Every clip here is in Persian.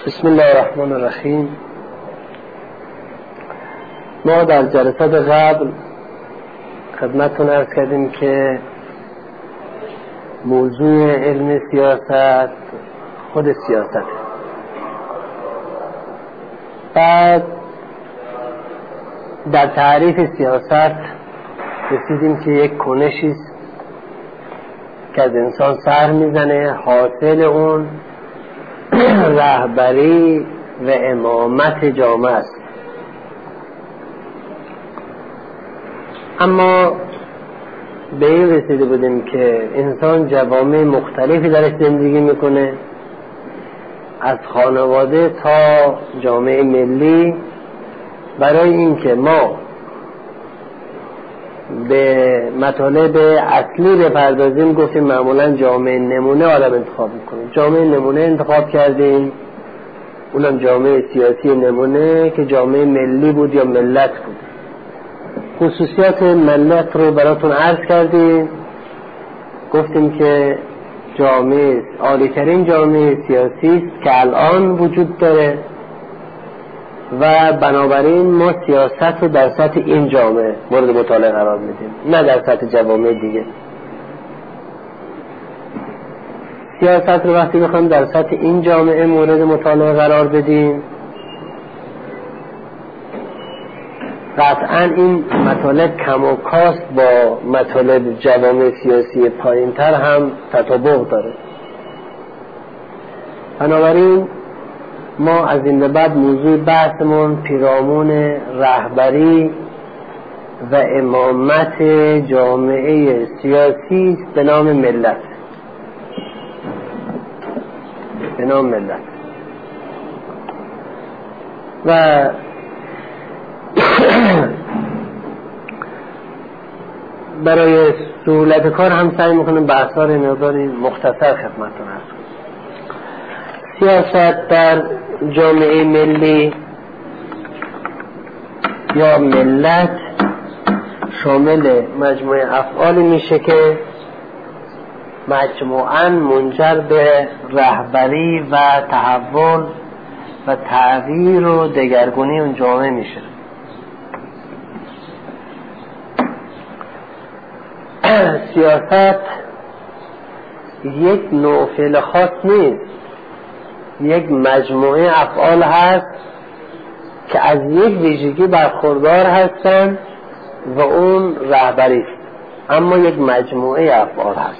بسم الله الرحمن الرحیم. ما در جلسات قبل خدمتتون عرض کردیم که موضوع علم سیاست خود سیاست. بعد در تعریف سیاست رسیدیم که یک کنشی است که از انسان سر میزنه، حاصل اون رهبری و امامت جامعه است. اما به این رسیده بودیم که انسان جوامع مختلفی درش زندگی میکنه، از خانواده تا جامعه ملی. برای اینکه ما به مطالب اصلی بپردازیم گفتیم معمولا جامعه نمونه آدم انتخاب میکنیم. جامعه نمونه انتخاب کردیم، اونم جامعه سیاسی نمونه که جامعه ملی بود یا ملت بود. خصوصیات ملت رو براتون عرض کردیم، گفتیم که جامعه عالی‌ترین جامعه سیاسی است که الان وجود داره و بنابراین ما سیاست رو در سطح این جامعه مورد مطالعه قرار میدیم، نه در سطح جوامع دیگه. سیاست رو وقتی میخوایم در سطح این جامعه مورد مطالعه قرار بدیم، قطعا این مطالب کم و کاست با مطالب جوامع سیاسی پایینتر هم تطابق داره. بنابراین ما از این به بعد موضوع بحثمون پیرامون رهبری و امامت جامعه سیاسی به نام ملت. به نام ملت. و برای سهولت کار هم سعی میکنیم بحث‌ها رو مقداری مختصر خدمتتون عرض کنم. سیاست در جامعه ملی یا ملت شامل مجموعه افعالی میشه که مجموعاً منجر به رهبری و تحول و تغییر و دگرگونی اون جامعه میشه. سیاست یک نوع فعل خاص نیست، یک مجموعه افعال هست که از یک ویژگی برخوردار هستند و اون رهبری است، اما یک مجموعه افعال هست.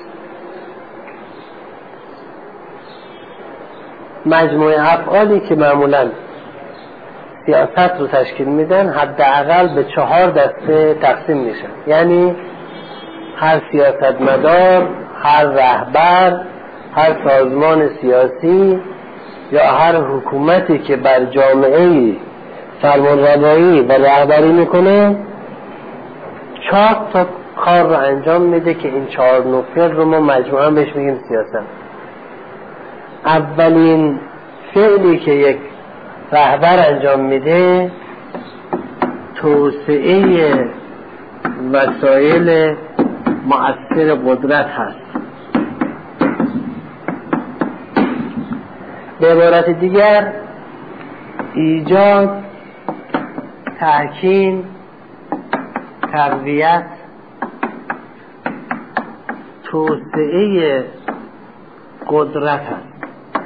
مجموعه افعالی که معمولا سیاست رو تشکیل میدن حداقل به 4 دسته تقسیم میشن. یعنی هر سیاستمدار، هر رهبر، هر سازمان سیاسی یا هر حکومتی که بر جامعه فرمانروایی و رهبری میکنه 4 تا کار رو انجام میده که این 4 نوع رو ما مجموعاً بهش میگیم سیاست. اولین فعلی که یک رهبر انجام میده توسعه وسایل مؤثر قدرت هست. به عبارت دیگر ایجاد، تحکیم، تقویت، توسعه قدرت هست.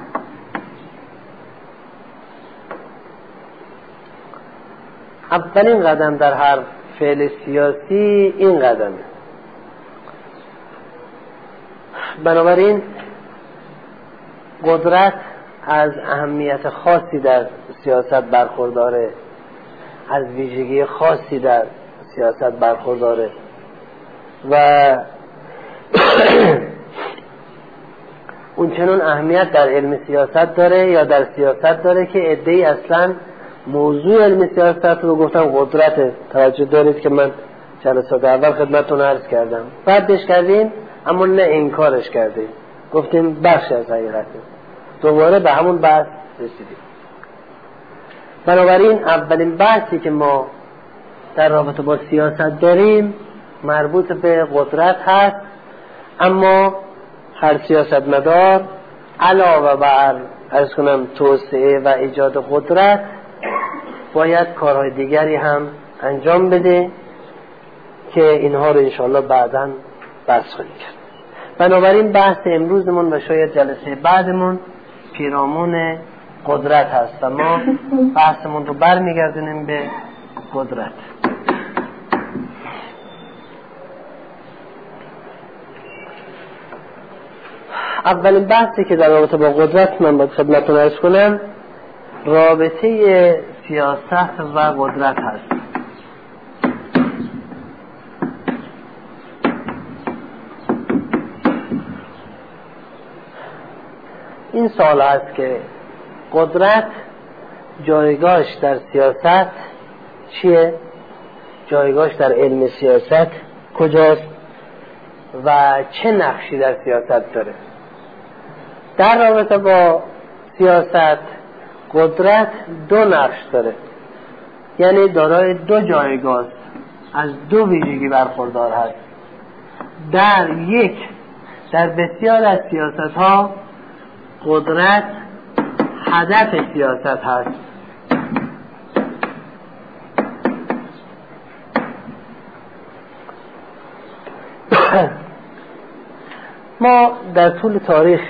اولین قدم در هر فعل سیاسی این قدمه. بنابراین قدرت از اهمیت خاصی در سیاست برخورداره، از ویژگی خاصی در سیاست برخورداره و اون چنون اهمیت در علم سیاست داره یا در سیاست داره که عده‌ای اصلا موضوع علم سیاست رو گفتم قدرت. توجه دارید که من جلسات اول خدمتتون عرض کردم، بعدش کردیم اما نه انکارش کردیم، گفتیم بخش از حقیقته، دوباره به همون بحث رسیدیم. بنابراین اولین بحثی که ما در رابطه با سیاست داریم مربوط به قدرت هست. اما هر سیاستمدار علاوه بر عرض کنم توسعه و ایجاد قدرت باید کارهای دیگری هم انجام بده که اینها رو انشاءالله بعداً بحث خواهیم کرد. بنابراین بحث امروزمون و شاید جلسه بعدمون پیرامون قدرت هست و ما بحثمون رو برمیگردونیم به قدرت. اولین بحثی که در رابطه با قدرت من باید خدمتتون عرض کنم رابطه سیاست و قدرت هست. این سوال هست که قدرت جایگاهش در سیاست چیه؟ جایگاهش در علم سیاست کجاست؟ و چه نقشی در سیاست داره؟ در رابطه با سیاست قدرت دو نقش داره، یعنی دارای دو جایگاه از دو ویژگی برخوردار هست. در بسیار از سیاست ها قدرت هدف سیاست هست. ما در طول تاریخ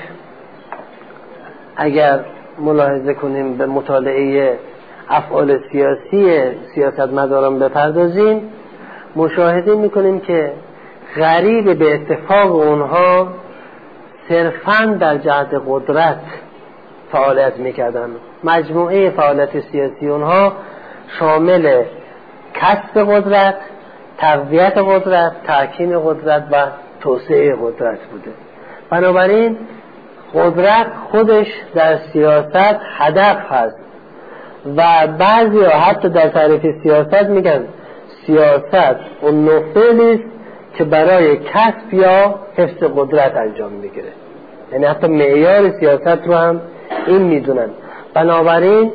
اگر ملاحظه کنیم به مطالعه افعال سیاسی سیاستمداران بپردازیم مشاهده میکنیم که غریب به اتفاق اونها صرفاً در جهت قدرت فعالیت میکردن. مجموعه فعالیت سیاسی اونها شامل کسب قدرت، تقویت قدرت، تحکیم قدرت و توسعه قدرت بوده. بنابراین قدرت خودش در سیاست هدف هست و بعضی ها حتی در تعریف سیاست میگن سیاست اون نوع فعلی است که برای کسب یا حفظ قدرت انجام میگیره، یعنی حتی معیار سیاست رو هم این میدونن. بنابراین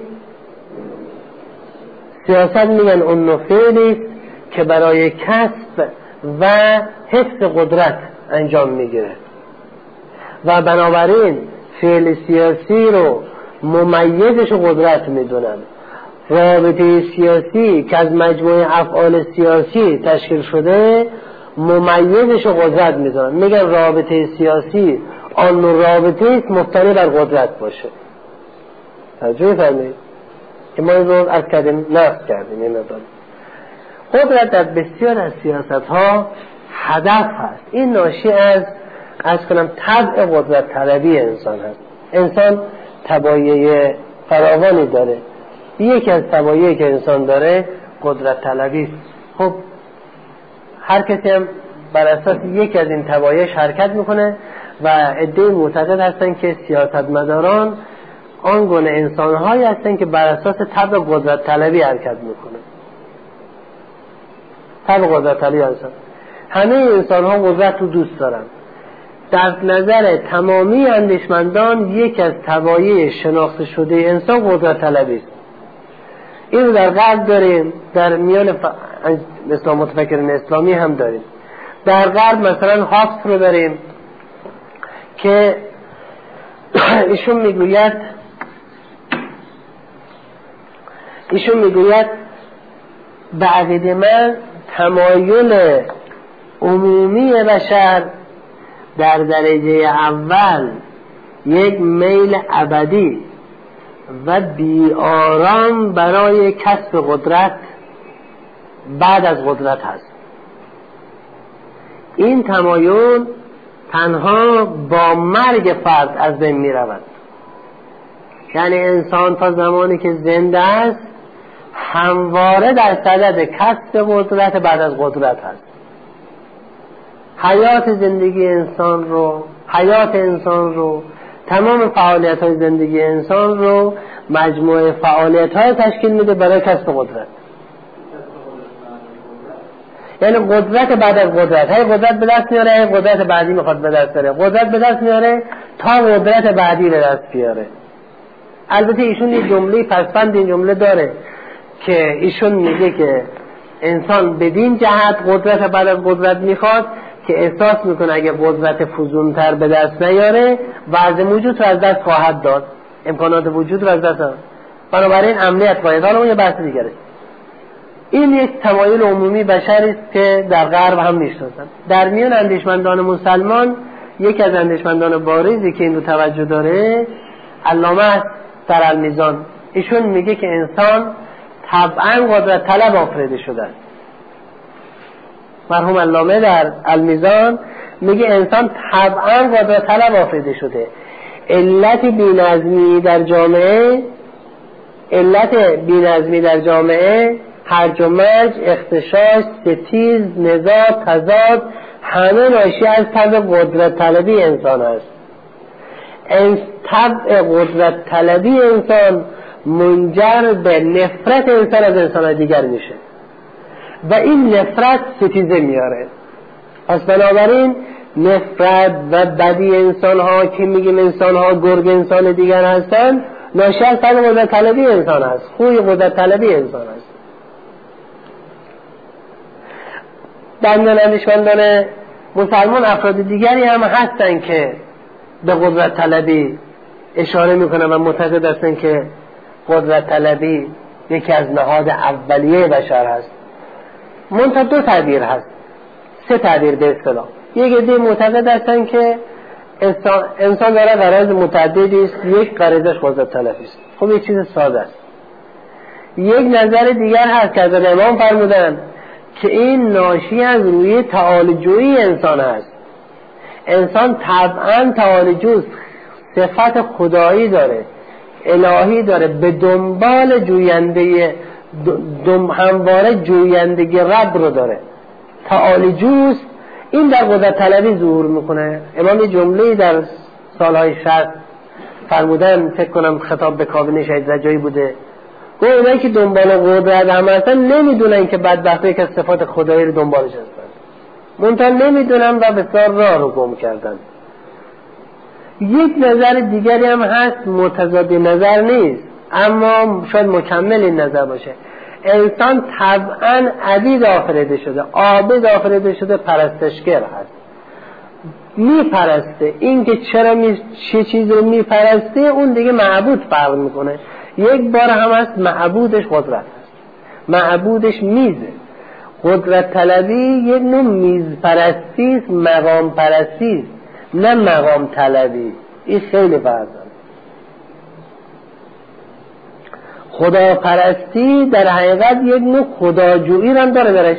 سیاست میگن اون نوع فعلی است که برای کسب و حفظ قدرت انجام میگیره و بنابراین فعل سیاسی رو ممیزش قدرت میدونن. رابطه سیاسی که از مجموعه افعال سیاسی تشکیل شده ممیزش قدرت میدونن. میگن رابطه سیاسی آن رابطه است مبتنی بر قدرت باشه. توجه فرمایید که ما این رو از کردیم نقص کردیم. این نداریم قدرت در بسیار از سیاست ها هدف هست. این ناشی از کنم طبع قدرت طلبی انسان هست. انسان طبایع فراوانی داره. یکی از طبایعی که انسان داره قدرت طلبی است. خب هر کسی هم بر اساس یکی از این طبایع حرکت میکنه و عده‌ای معتقد هستن که سیاستمداران آن گونه انسان‌هایی هستن که بر اساس طبع قدرت طلبی حرکت میکنه. طبع قدرت طلبی هستن. همه انسان‌ها قدرت رو دوست دارن. در نظر تمامی اندیشمندان یک از طبایع شناخته شده انسان قدرت طلبی است. این رو در غرب داریم، در میان مثلا متفکرین اسلامی هم داریم. در غرب مثلا هابس رو داریم که ایشون میگوید به عقیده من تمایل عمومی بشر در درجه اول یک میل ابدی و بی‌آرام برای کسب قدرت بعد از قدرت هست. این تمایل تنها با مرگ فرد از بین می رود. یعنی انسان تا زمانی که زنده است همواره در صدد کسب قدرت بعد از قدرت هست. حیات انسان رو تمام فعالیت های زندگی انسان رو مجموعه فعالیت های تشکیل میده برای کسب قدرت. یعنی قدرت بعد از قدرت، هی قدرت به دست میاره، هی قدرت بعدی میخواد به دست بره، قدرت به دست میاره تا قدرت بعدی به دست بیاره. البته ایشون یه جمله پسفند این جمله داره که ایشون میگه که انسان بدین جهت قدرت بعد از قدرت میخواد که احساس میکنه اگه قدرت فزونتر به دست نیاره وضع موجود رو از دست خواهد داد. امکانات وجود رو از دست دادن. بنابراین امنیت باید. حالا اون یه بحث دیگره. این یک تمایل عمومی بشری است که در غرب هم میشناسن. در میان اندیشمندان مسلمان یکی از اندیشمندان بارزی که این رو توجه داره علامه سرالمیزان. ایشون میگه که انسان طبعا قدرت طلب آفریده شده است. مرحوم علامه در المیزان میگه انسان طبعا قدرت طلب آفریده شده. علت بی‌نظمی در جامعه هرج و مرج، اختشاش، ستیز، نزاع، تضاد همه ناشی از طبع قدرت طلبی انسان است. طبع قدرت طلبی انسان منجر به نفرت انسان از انسان دیگر میشه و این نفرت ستیزه میاره. پس بنابراین نفرت و بدی انسان ها که میگیم انسان ها گرگ انسان دیگر هستن ناشی از طبع قدرت طلبی انسان است. خوی قدرت طلبی انسان است. در میان اندیشمندان مسلمان افراد دیگری هم هستن که به قدرت طلبی اشاره میکنن و معتقد هستن که قدرت طلبی یکی از نهاد اولیه بشر هست. منتها دو تعبیر هست، سه تعبیر به اصطلاح. یک عده معتقد هستن که انسان داره غرض متعددی است، یک غرضش قدرت طلبی است. خب یک چیز ساده است. یک نظر دیگر هست که حضرت امام فرمودن که این ناشی از روی تعالی‌جویی انسان است. انسان طبعا تعالی‌جوست، صفت خدایی داره، الهی داره، به دنبال جوینده همواره جویندگی رب رو داره، تعالی‌جوست. این در قدرت طلبی ظهور میکنه. امام یه جمله‌ای در سالهای 60 فرمودن، فکر کنم خطاب به کابینه شهید رجایی بوده، گوه اونایی که دنبال قدرت هم هستن نمیدونن که بدبختی که صفات خدایی رو دنبالش هستن، منتها نمیدونن و بسیار راه رو گم کردن. یک نظر دیگری هم هست، متضاد نظر نیست اما شاید مکمل این نظر باشه. انسان طبعا عبید آفریده شده، عابد آفریده شده، پرستشگر هست، میپرسته. این که چرا چه چیز رو میپرسته اون دیگه معبود فرق میکنه. یک بار هم هست معبودش قدرت هست، معبودش میزه. قدرت طلبی یک نوع میز پرستی است، مقام پرستی است، نه مقام طلبی. این خیلی فرق داره. خدا پرستی در حقیقت یک نوع خداجویی هم داره درش.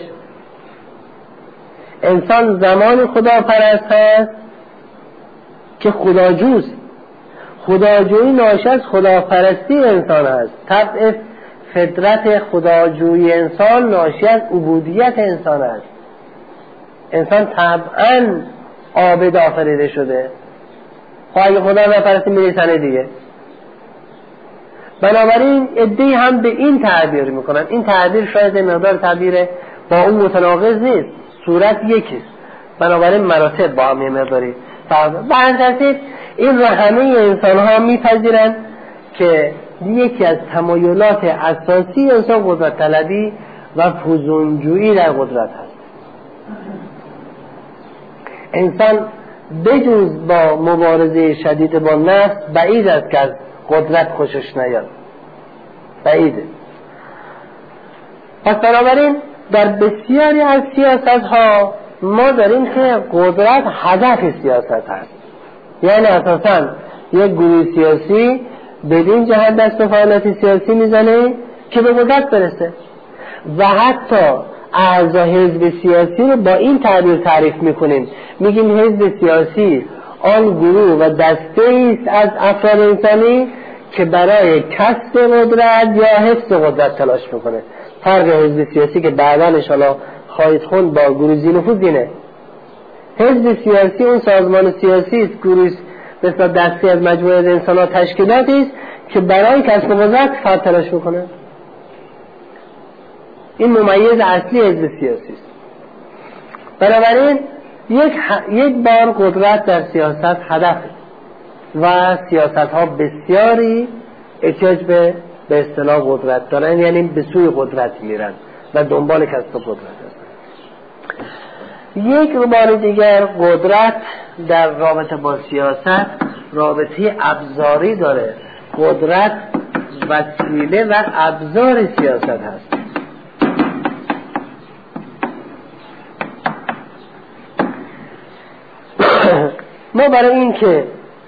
انسان زمان خدا پرست هست که خداجوست. خداجویی ناشی از خداپرستی انسان است. طبع فطرت خداجویی انسان ناشی از عبودیت انسان است. انسان طبعا عابد آفریده شده. خب اگه خدا نپرستی میریسنه دیگه. بنابراین عده‌ای هم به این تعبیر میکنن. این تعبیر شاید مقدار تعبیر با اون متناقض نیست، صورت یکیست، بنابراین مراتب با هم مقداری فرق. به هر ترتیب این را همه انسان ها میپذیرن که یکی از تمایلات اساسی انسان قدرت طلبی و فزونجویی در قدرت هست. انسان بجز با مبارزه شدید با نفس بعید است که از قدرت خوشش نیاد، بعیده. پس بنابراین در بسیاری از سیاست ها ما داریم که قدرت هدف سیاست هست. یعنی اساساً یک گروه سیاسی بدین جهت دست به فعالیت سیاسی میزنه که به قدرت برسه و حتی اعضای حزب سیاسی رو با این تعبیر تعریف میکنیم، میگیم حزب سیاسی آن گروه و دسته است از افراد انسانی که برای کسب قدرت یا حفظ قدرت تلاش میکنه. فرق حزب سیاسی که بعداً انشاءالله خواهید خوند با گروه ذی‌نفوذ اینه. حزب سیاسی اون سازمان سیاسی است، گروه مثل دسته از مجموعه از انسان‌ها تشکیلاتی است که برای کسب قدرت فرد تلاش میکنه. این ممیز اصلی حزب سیاسی است. بنابراین یک بار قدرت در سیاست هدف و سیاست ها بسیاری احتیاج به اصطلاح قدرت دارن، یعنی به سوی قدرت میرن و دنبال کسب قدرت هستن. یک بار دیگر قدرت در رابطه با سیاست رابطه ابزاری داره قدرت وسیله و ابزار سیاست هست. ما برای این که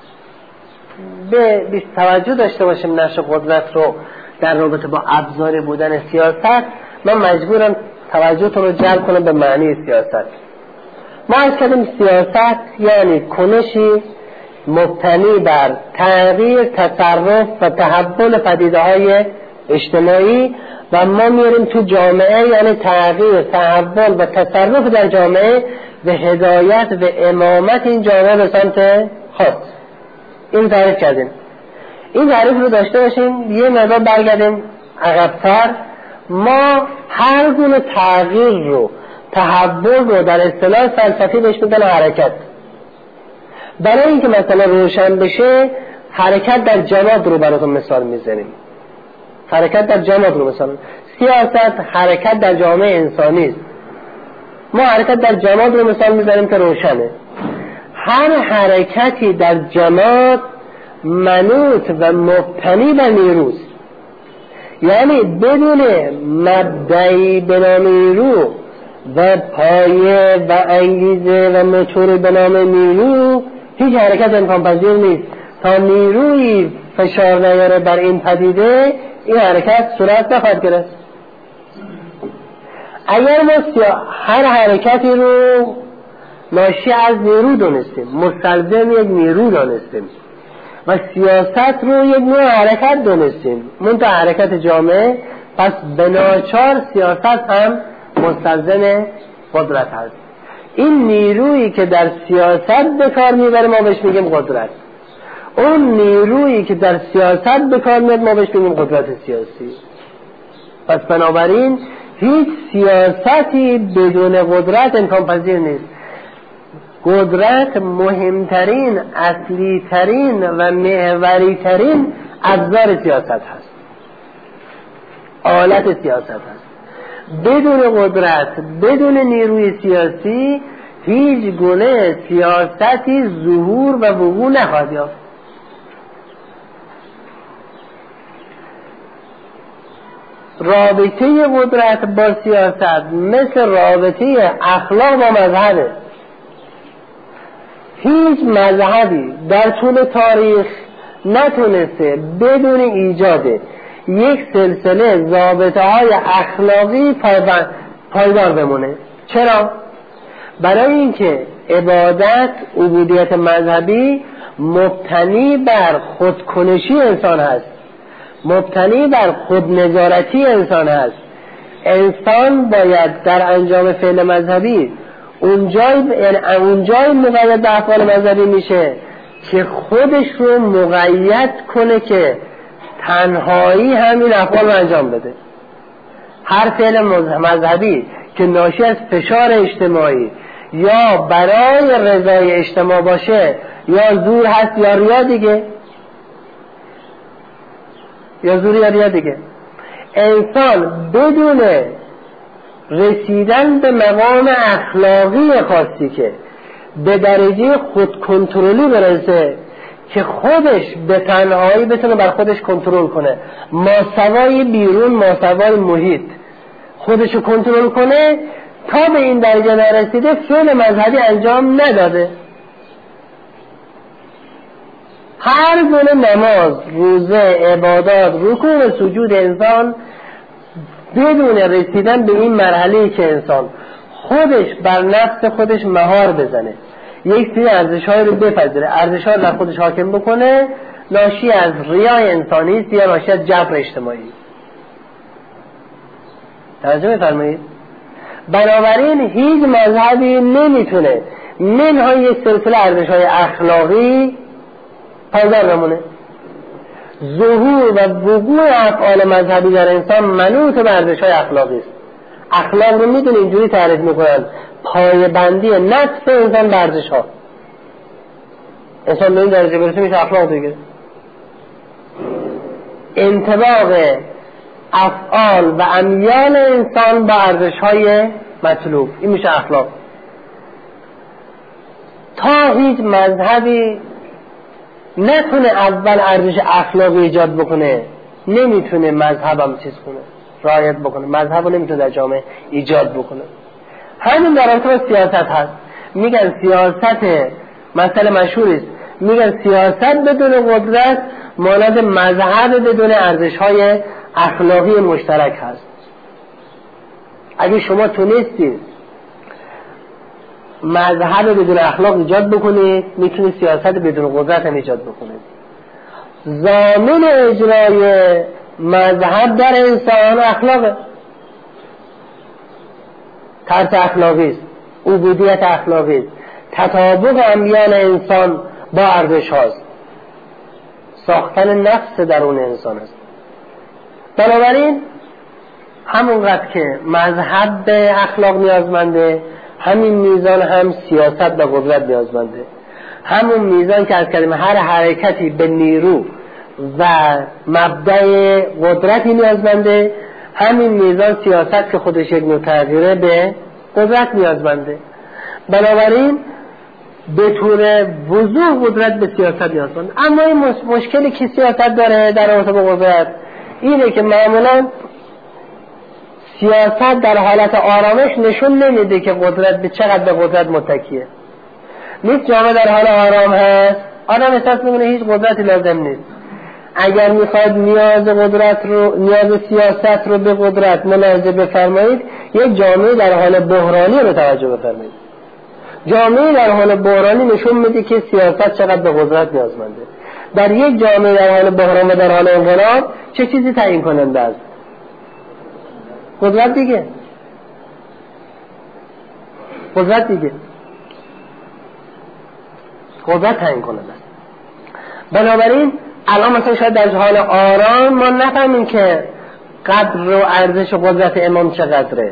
به توجه داشته باشیم نقش قدرت رو در رابطه با ابزار بودن سیاست، من مجبورم توجهتون رو جلب کنم به معنی سیاست. ما از کردیم سیاست یعنی کنشی مبتنی بر تغییر، تصرف و تحول پدیده‌های اجتماعی و ما میاریم تو جامعه، یعنی تغییر، تحول و تصرف در جامعه و هدایت و امامت این جامعه به سمت خاص. این تعریف کردیم. این تعریف رو داشته باشیم. یه مقدار برگردیم عقب‌تر. ما هر گونه تغییر رو، تحول رو در اصطلاح فلسفی بهش میگن حرکت. برای اینکه مثلا روشن بشه، حرکت در جماد رو براتون مثال میزنیم. حرکت در جماد رو مثال. سیاست حرکت در جامعه انسانی است. ما حرکت در جماد رو مثال میزنیم که روشنه. هر حرکتی در جماد منوط و مبتنی بر نیروست، یعنی بدون مبدعی به نام نیرو و پایه و انگیزه و موتوری به نام نیرو هیچ حرکت امکان پذیر نیست. تا نیروی فشار نیاره بر این پدیده، این حرکت صورت نخواهد گرفت. اگر ما هر حرکتی رو ناشی از نیرو دونستیم، مستلزم یک نیرو دونستیم و سیاست رو یک نوع حرکت دونستیم، منتها حرکت جامعه، پس بناچار سیاست هم مستلزم قدرت هست. این نیرویی که در سیاست به کار میبره ما بهش میگیم قدرت. اون نیرویی که در سیاست به کار میاد ما بهش میگیم قدرت سیاسی. پس بنابراین هیچ سیاستی بدون قدرت امکان پذیر نیست. قدرت مهمترین، اصلیترین و محوریترین ابزار سیاست هست، آلت سیاست هست. بدون قدرت، بدون نیروی سیاسی هیچ گونه سیاستی ظهور و وقوع نخواهد یافت. رابطه قدرت با سیاست مثل رابطه اخلاق با مذهبه. هیچ مذهبی در طول تاریخ نتونسته بدون ایجاد یک سلسله ضابطه‌های اخلاقی پایدار بمونه. چرا؟ برای اینکه عبادت، عبودیت مذهبی مبتنی بر خودکنشی انسان هست، مبتنی بر خودنظارتی انسان هست. انسان باید در انجام فعل مذهبی اونجای مقید به افعال مذهبی میشه که خودش رو مقید کنه که تنهایی همین افعال رو انجام بده. هر فعل مذهبی که ناشی از فشار اجتماعی یا برای رضای اجتماع باشه، یا زور هست یا ریا دیگه، یا زور یا ریا دیگه. انسان بدون رسیدن به مقام اخلاقی خاصی که به درجه خود کنترلی برسه که خودش به تنهایی بتونه بر خودش کنترل کنه، ماسوای بیرون، ماسوای محیط خودشو کنترل کنه، تا به این درجه نرسیده فعل مذهبی انجام نداده. هر گونه نماز، روزه، عبادات، رکوع و سجود انسان بدون رسیدن به این مرحله که انسان خودش بر نفس خودش مهار بزنه، یک سری ارزش‌های رو بپذیره، ارزش‌ها رو در خودش حاکم بکنه، ناشی از ریای انسانی است یا ناشی از جبر اجتماعی. توجه می‌فرمایید؟ بنابراین هیچ مذهبی نمیتونه منهای یک سلسله ارزش‌های اخلاقی پایدار بمونه. ظهور و وقوع افعال مذهبی در انسان منوط به ارزش‌های اخلاقی است. اخلاق رو میدونی اینجوری تعریف میکنن: پایه‌بندی نفس انسان به ارزش‌ها. انسان به این درجه برسه میشه اخلاق دیگه. انطباق افعال و امیال انسان با ارزش‌های مطلوب، این میشه اخلاق. تا هیچ مذهبی نتونه اول ارزش اخلاقی ایجاد بکنه، نمیتونه مذهبم چیز کنه، رعایت بکنه، مذهبو نمیتونه در جامعه ایجاد بکنه. همین در رابطه با سیاست هست. میگن سیاست مسئله مشهوری است، میگن سیاست بدون قدرت مانند مذهب بدون ارزش‌های اخلاقی مشترک هست. اگه شما تونستید مذهب بدون اخلاق ایجاد بکنید، میتونید سیاست بدون قدرت هم ایجاد بکنید. ضامن اجرای مذهب در انسان اخلاقه، طرز اخلاقی است، عبودیت اخلاقی است، تطابق امیان انسان با ارزش هاست، ساختن نفس درون انسان است. بنابراین همونقدر که مذهب به اخلاق نیازمنده، همین میزان هم سیاست به قدرت نیازمنده. همون میزان که از کلمه هر حرکتی به نیرو و مبدأ قدرتی نیازمنده، همین میزان سیاست که خودش یک نوع تغییره به قدرت نیازمنده. بنابراین به طور وضوح قدرت به سیاست نیازمنده. اما این مشکلی که سیاست داره در رابطه با قدرت اینه که معمولا سیاست در حالت آرامش نشون نمیده که قدرت به چقدر به قدرت متکیه. نیست جامعه در حال آرام هست، آدم احساس میکنه هیچ قدرتی لازم نیست. اگر میخواد نیاز سیاست رو به قدرت ملاحظه بفرمایید، یک جامعه در حال بحرانی رو توجه بفرمایید. جامعه در حال بحرانی نشون میده که سیاست چقدر به قدرت نیازمنده. در یک جامعه در حال بحران و در حال انقلاب چه چیزی تعیین کننده است؟ قدرت دیگه. قدرت تعیین کننده است. بنابراین الان مثلا شاید در حال آرام ما نفهمیم که قدر و ارزش و قدرت امام چقدره،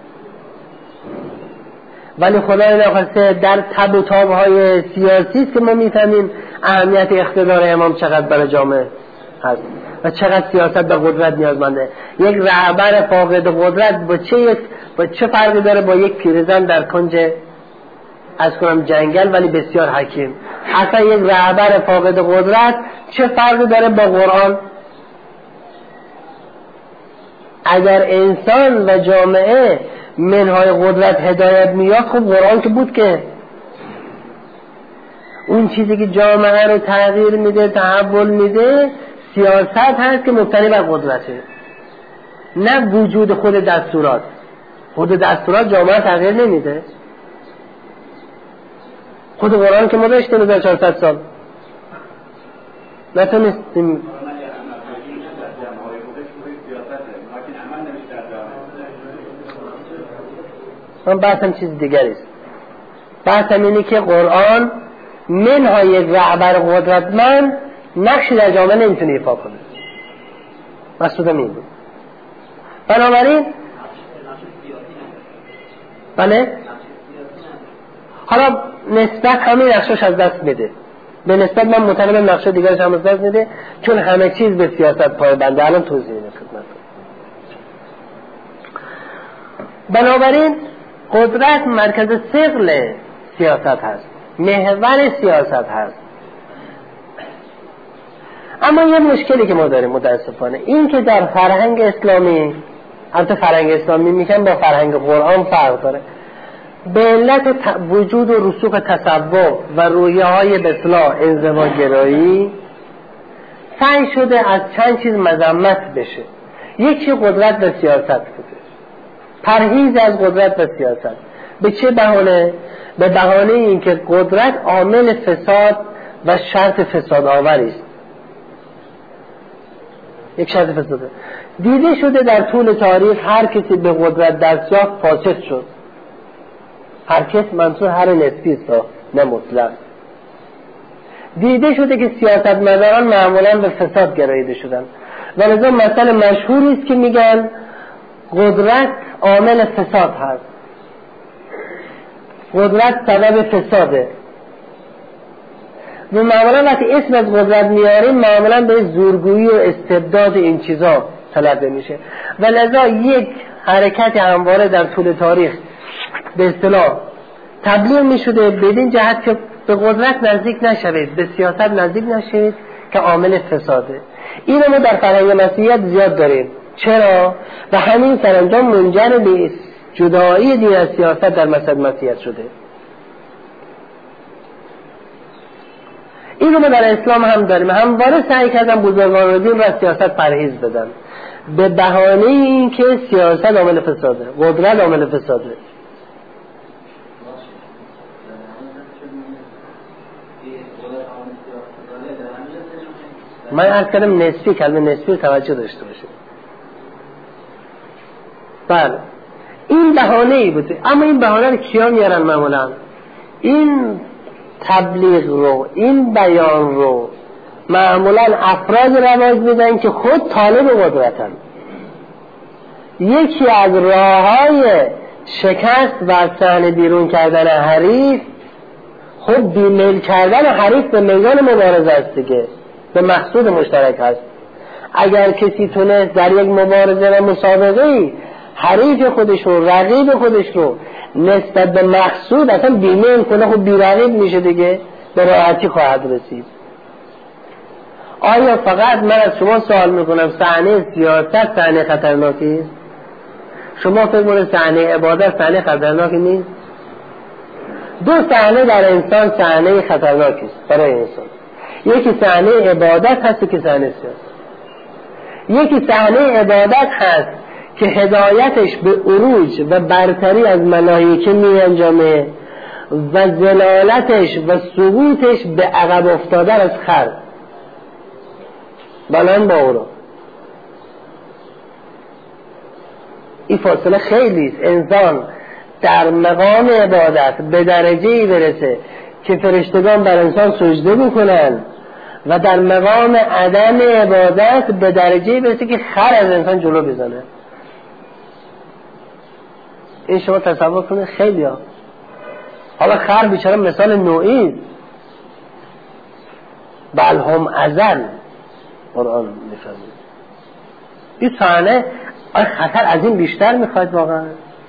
ولی خدای نخواسته در تب و تاب‌های سیاسی است که ما میفهمیم اهمیت اقتدار امام چقدر برای جامعه هست و چقدر سیاست به قدرت نیازمنده. یک رهبر فاقد قدرت با چه فرقی داره با یک پیرزن در کنج جنگل ولی بسیار حکیم؟ اصلا یک رهبر فاقد قدرت چه فرقی داره با قرآن؟ اگر انسان و جامعه منهای قدرت هدایت میاد، خب قرآن که بود که اون چیزی که جامعه رو تغییر میده، تحول میده، سیاست هست که مبتنی بر قدرته، نه وجود خود دستورات. خود دستورات جامعه تغییر نمیده. خود قرآن که ما داشتیم 1400 سال نتونستیم. من بحثم چیز دیگری است. بحثم اینه که قرآن منهای یک رهبر قدرتمند نقشی در جامعه نمیتونه ایفا کنه. مقصودم این بود. بنابراین بله، حالا نسبت همین نقشش از دست میده. به نسبت من مطمئنم نقشه دیگرش هم از دست میده، چون همه چیز به سیاست پایبنده. الان توضیح میدم خدمتتون. بنابراین قدرت مرکز ثقل سیاست هست، محور سیاست هست. اما یه مشکلی که ما داریم متاسفانه این که در فرهنگ اسلامی، البته فرهنگ اسلامی میگن با فرهنگ قرآن فرق داره، به علت وجود و رسوخ تصوف و رویه های به اصطلاح انزواگرایی سعی شده از چند چیز مذمت بشه. یکی قدرت و سیاست بوده، پرهیز از قدرت و سیاست. به چه بهانه؟ به بهانه اینکه قدرت عامل فساد و شرط فساد آوری است. یک شرط فساده. دیده شده در طول تاریخ هر کسی به قدرت دست یافت فاسد شد. هر کس منظور هر نسبی است، نه مطلق. دیده شده که سیاستمداران معمولا به فساد گراییده شدن و لذا مسئله مشهوری است که میگن قدرت عامل فساد هست، قدرت سبب فساده. و معمولا وقتی اسم از قدرت میاریم معمولا به زورگویی و استبداد این چیزا طلب میشه و لذا یک حرکت همواره در طول تاریخ به اصطلاح تبلیغ میشده بدین جهت که به قدرت نزدیک نشوید، به سیاست نزدیک نشوید که عامل فساده. اینو ما در فرهنگ مسیحیت زیاد داریم. چرا؟ و همین سرانجام منجر به جدایی دین از سیاست در مذهب مسیحیت شده. اینو ما در اسلام هم داریم. همواره سعی کردن بزرگان دین را از سیاست پرهیز بدن به بهانه این که سیاست عامل فساده، قدرت عامل فساده. من عرض کردم نسبی، کلمه نسبی توجه داشته باشه. بله این بهانه ای بوده، اما این بهانه رو کیا میارن معمولا؟ این تبلیغ رو، این بیان رو معمولا افراد رواج میدن که خود طالب قدرتن. یکی از راههای شکست و صحنه بیرون کردن حریف خود بیمیل کردن حریف به میدان مبارزه است دیگه، به مقصود مشترک هست. اگر کسی تونست در یک مبارزه و مسابقه حریف خودش رو، رقیب خودش رو نسبت به مقصود اصلا بیمیل کنه، خب بی‌رقیب میشه دیگه، به راحتی خواهد رسید. آیا فقط من از شما سوال میکنم صحنه سیاست صحنه خطرناکی است؟ شما فکر کنید صحنه عبادت صحنه خطرناکی نیست؟ دو صحنه در انسان صحنه خطرناکی است برای انسان. یکی صحنه عبادت هست که صحنه سیاست. یکی صحنه عبادت هست که هدایتش به عروج و برتری از ملائکه می انجامه و ضلالتش و سقوطش به عقب افتادن از خلق بلند با او. این فاصله خیلی است. انسان در مقام عبادت به درجه‌ای برسه که فرشتگان بر انسان سجده میکنن و در مقام عدم عبادت به درجه‌ای برسه که خر از انسان جلو بزنه. این شما تصور کنید خیلی ها. حالا خر بیچاره مثال نوعی بل هم ازل قرآن میفرماید. این صحنه خطر از این بیشتر میخواد واقعا.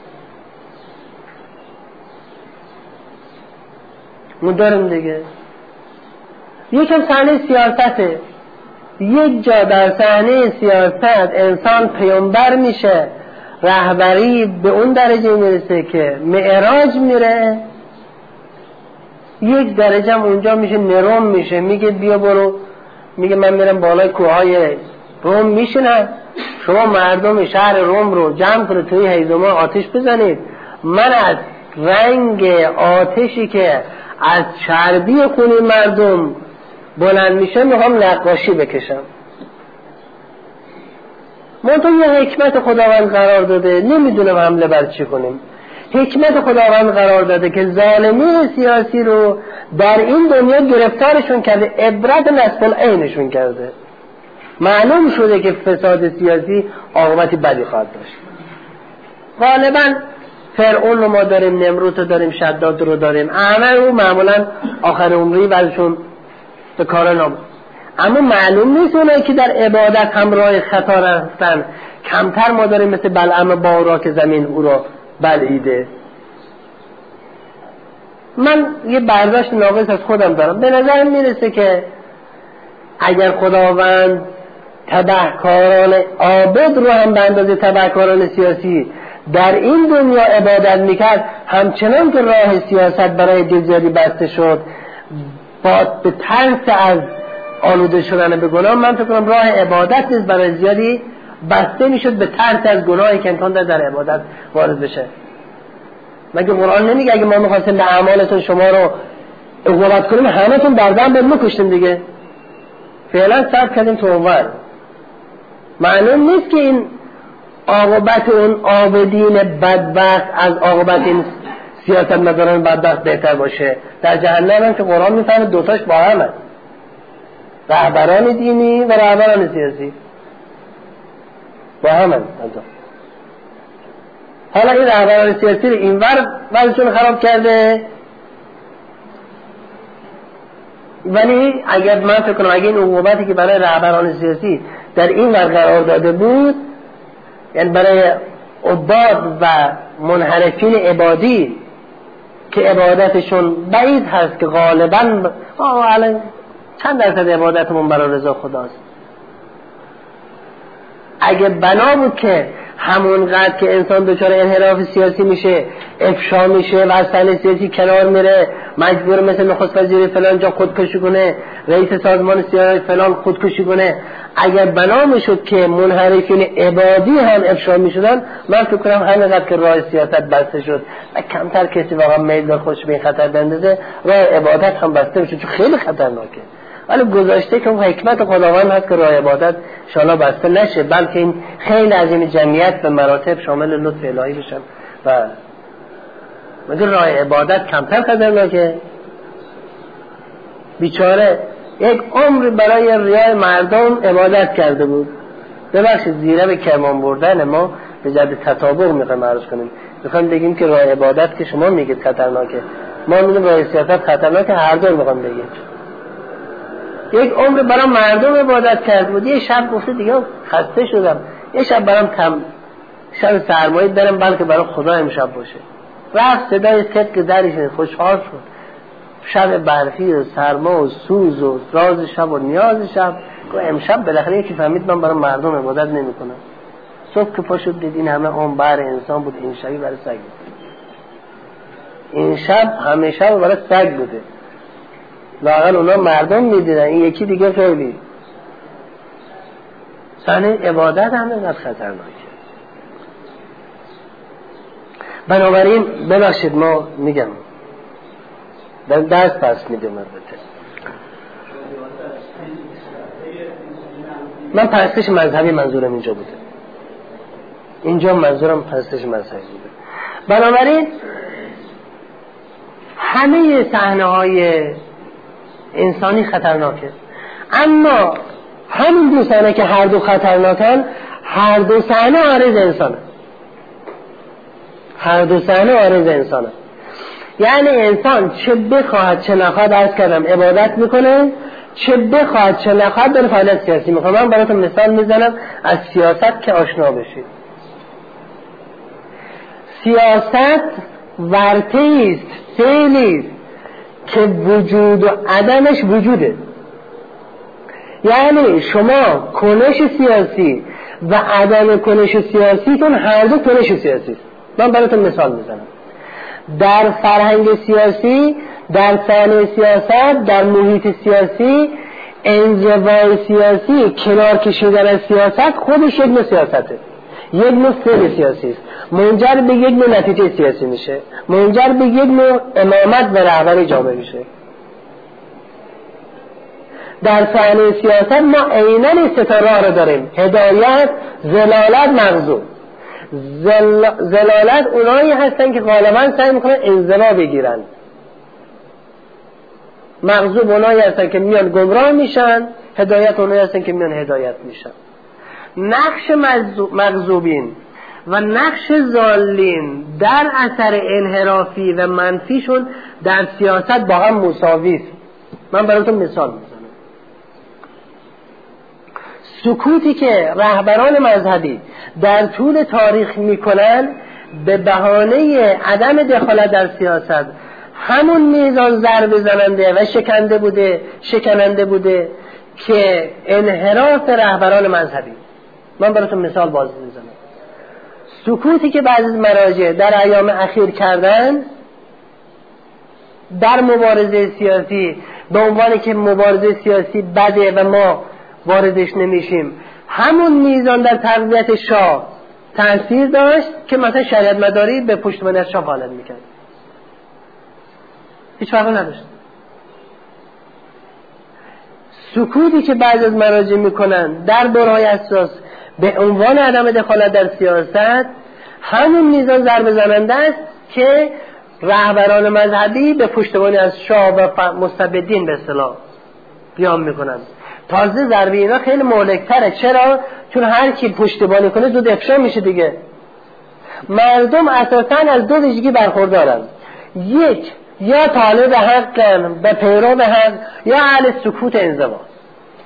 ما داریم دیگه. یکم صحنه سیاسته. یک جا در صحنه سیاست انسان پیامبر میشه، رهبری به اون درجه میرسه که معراج میره، یک درجه هم اونجا میشه نروم میشه، میگه بیا برو، میگه من میرم بالای کوههای روم میشینم، شما مردم شهر روم رو جمع کنید توی هیزوما آتش بزنید، من از رنگ آتشی که از چربی خون مردم بلند میشه میخوام نقاشی بکشم. منطقه یه حکمت خداوند قرار داده، نمیدونم حمله بر چی کنیم. حکمت خداوند قرار داده که ظالمین سیاسی رو در این دنیا گرفتارشون کرده، عبرت نصب العینشون کرده. معلوم شده که فساد سیاسی عاقبتی بدی خواهد داشت. غالبا فرعون رو ما داریم، نمرود رو داریم، شداد رو داریم، همه رو معمولا آخر عمری بعدشون به کار نام. اما معلوم نیست اونایی که در عبادت همراه خطا هستن کمتر ما داریم مثل بلعم بارا که زمین او را بلعیده. من یه برداشت ناقص از خودم دارم. به نظر میرسه که اگر خداوند تبهکاران عابد رو هم به اندازه تبهکاران سیاسی در این دنیا عبادت میکرد، همچنان که راه سیاست برای دلزدی بسته شد با به ترس از آلوده شدن به گناه، من فکر کنم راه عبادت نیز برای زیادی بسته میشد به ترس از گناهی که امکان داره در عبادت وارد بشه. مگه قرآن نمیگه اگه ما میخواستیم به اعمالتون شما رو عقوبت کنیم همه تون بردن به میکشتیم دیگه؟ فعلا صبر کردیم تو اول. معلوم نیست که این عاقبت اون عابدین بدبخت از عاقبت این سیاست مداران بدبخت بهتر باشه. در جهنم هم که قرآن میفهمه دوتاش با همه، رهبران دینی و رهبران سیاسی با همه. حالا این رهبران سیاسی رو اینور وضعشون خراب کرده، ولی اگر من فکر کنم اگه این عقوبتی که برای رهبران سیاسی در این ور قرار داده بود، یعنی برای عباد و منحرفین عبادی که عبادتشون بعید هست که غالبا الان چند درصد عبادتمون برای رضا خداست. اگه بنا بود که همونقدر که انسان دچار انحراف سیاسی میشه، افشا میشه و از صحنه سیاسی کنار میره، مجبور مثل نخست وزیر فلان جا خودکشی کنه، رئیس سازمان سیاسی فلان خودکشی کنه، اگر بنا میشد که منحرفین عبادی هم افشا میشدن، من فکر کنم همینقدر که راه سیاست بسته شد و کمتر کسی واقعا میل داره خودش به این خطر بندازه، راه عبادت هم بسته میشه چون خیلی خطرناکه. ولی گذاشته که اون حکمت خداوند هست که راه عبادت ان شاءالله بسته نشه، بلکه این خیلی از این جمعیت به مراتب شامل لطف الهی بشن و مگر راه عبادت کمتر خطرناکه. بیچاره یک عمر برای ریای مردم عبادت کرده بود. ببخشید زیره به کرمان بردن ما به جد تطابق میخوایم عرض کنیم، میخوایم بگیم که راه عبادت که شما میگید خطرناکه، ما میگیم راه سیاست خطرناکه، هر دو میخوام بگیم. یک عمر برای مردم عبادت کرده بود، یه شب گفته دیگه خسته شدم، یه شب برام شب سرمایه برم بلکه برای خدا امشب باشه. رفت صدای که درش خوشحال شد، شب برفی و سرما و سوز و راز شب و نیاز شب، گفت امشب بالاخره یکی فهمید من برای مردم عبادت نمی کنم. صبح که پا شد دید این همه عمر بر انسان بود، این شبی برای سگ بود. این شب همیشه برای سگ بوده، لااقل اونا مردم میدیدن، این یکی دیگه خیلی صحنه عبادت همینقدر خطرناکه. بنابراین ببخشید ما میگم در دست پس میدیم. البته من پرستش مذهبی منظورم اینجا بوده، اینجا منظورم پرستش مذهبی بوده. بنابراین همه صحنه های انسانی خطرناکه، اما همین دو صحنه که هر دو خطرناکن، هر دو صحنه عارض انسانه، هر دو صحنه عارض انسانه. یعنی انسان چه بخواهد چه نخواهد، عرض کردم عبادت میکنه، چه بخواهد چه نخواهد داره فعالیت سیاسی میکنه. من براتون مثال میزنم از سیاست که آشنا بشید. سیاست ورطه‌ای است، فعلی است که وجود و عدمش وجوده. یعنی شما کنش سیاسی و عدم کنش سیاسیتون هر دو کنش سیاسی است. من براتون مثال میزنم. در فرهنگ سیاسی، در صحنه سیاست، در محیط سیاسی، انزوای سیاسی، کنار کشیدن از سیاست خودش یک نوع سیاسته، یک نوع فعل سیاسی است، منجر به یک نوع نتیجه سیاسی میشه، منجر به یک نوع امامت و رهبری جامعه میشه. در صحنه سیاست ما عیناً ستاره رو داریم: هدایت، ضلالت، مغضوب. ضلالت اونایی هستن که غالبا سعی میکنن انزوا بگیرن، مغضوب اونایی هستن که میان گمراه میشن، هدایت اونایی هستن که میان هدایت میشن. نقش مغضوبین و نقش ضالین در اثر انحرافی و منفیشون در سیاست با هم مساوی است. من براتون مثال میزنم. سکوتی که رهبران مذهبی در طول تاریخ میکنن به بهانه عدم دخالت در سیاست، همون میزان ضربه زننده و شکننده بوده که انحراف رهبران مذهبی. من براتون مثال باز میزنم. سکوتی که بعضی از مراجع در ایام اخیر کردن در مبارزه سیاسی به عنوانی که مبارزه سیاسی بده و ما واردش نمیشیم، همون میزان در تقویت شاه تأثیر داشت که مثلا شریعت مداری به پشتیبانی از شاه فعالیت میکرد. هیچ فرقی نداشت. سکوتی که بعضی از مراجع میکنن در دورهای اساس به عنوان عدم دخالت در سیاست، همون میزان ضربه زننده است که رهبران مذهبی به پشتیبانی از شاه و مستبدین به اصطلاح قیام میکنن. تازه ضربه اینا خیلی مهلک‌تره. چرا؟ چون هر کی پشتیبانی کنه زود افشا میشه دیگه. مردم اساساً از دو ویژگی برخوردارن: یک، یا طالب حقن به پیرو به حق، یا اهل سکوت انزوا.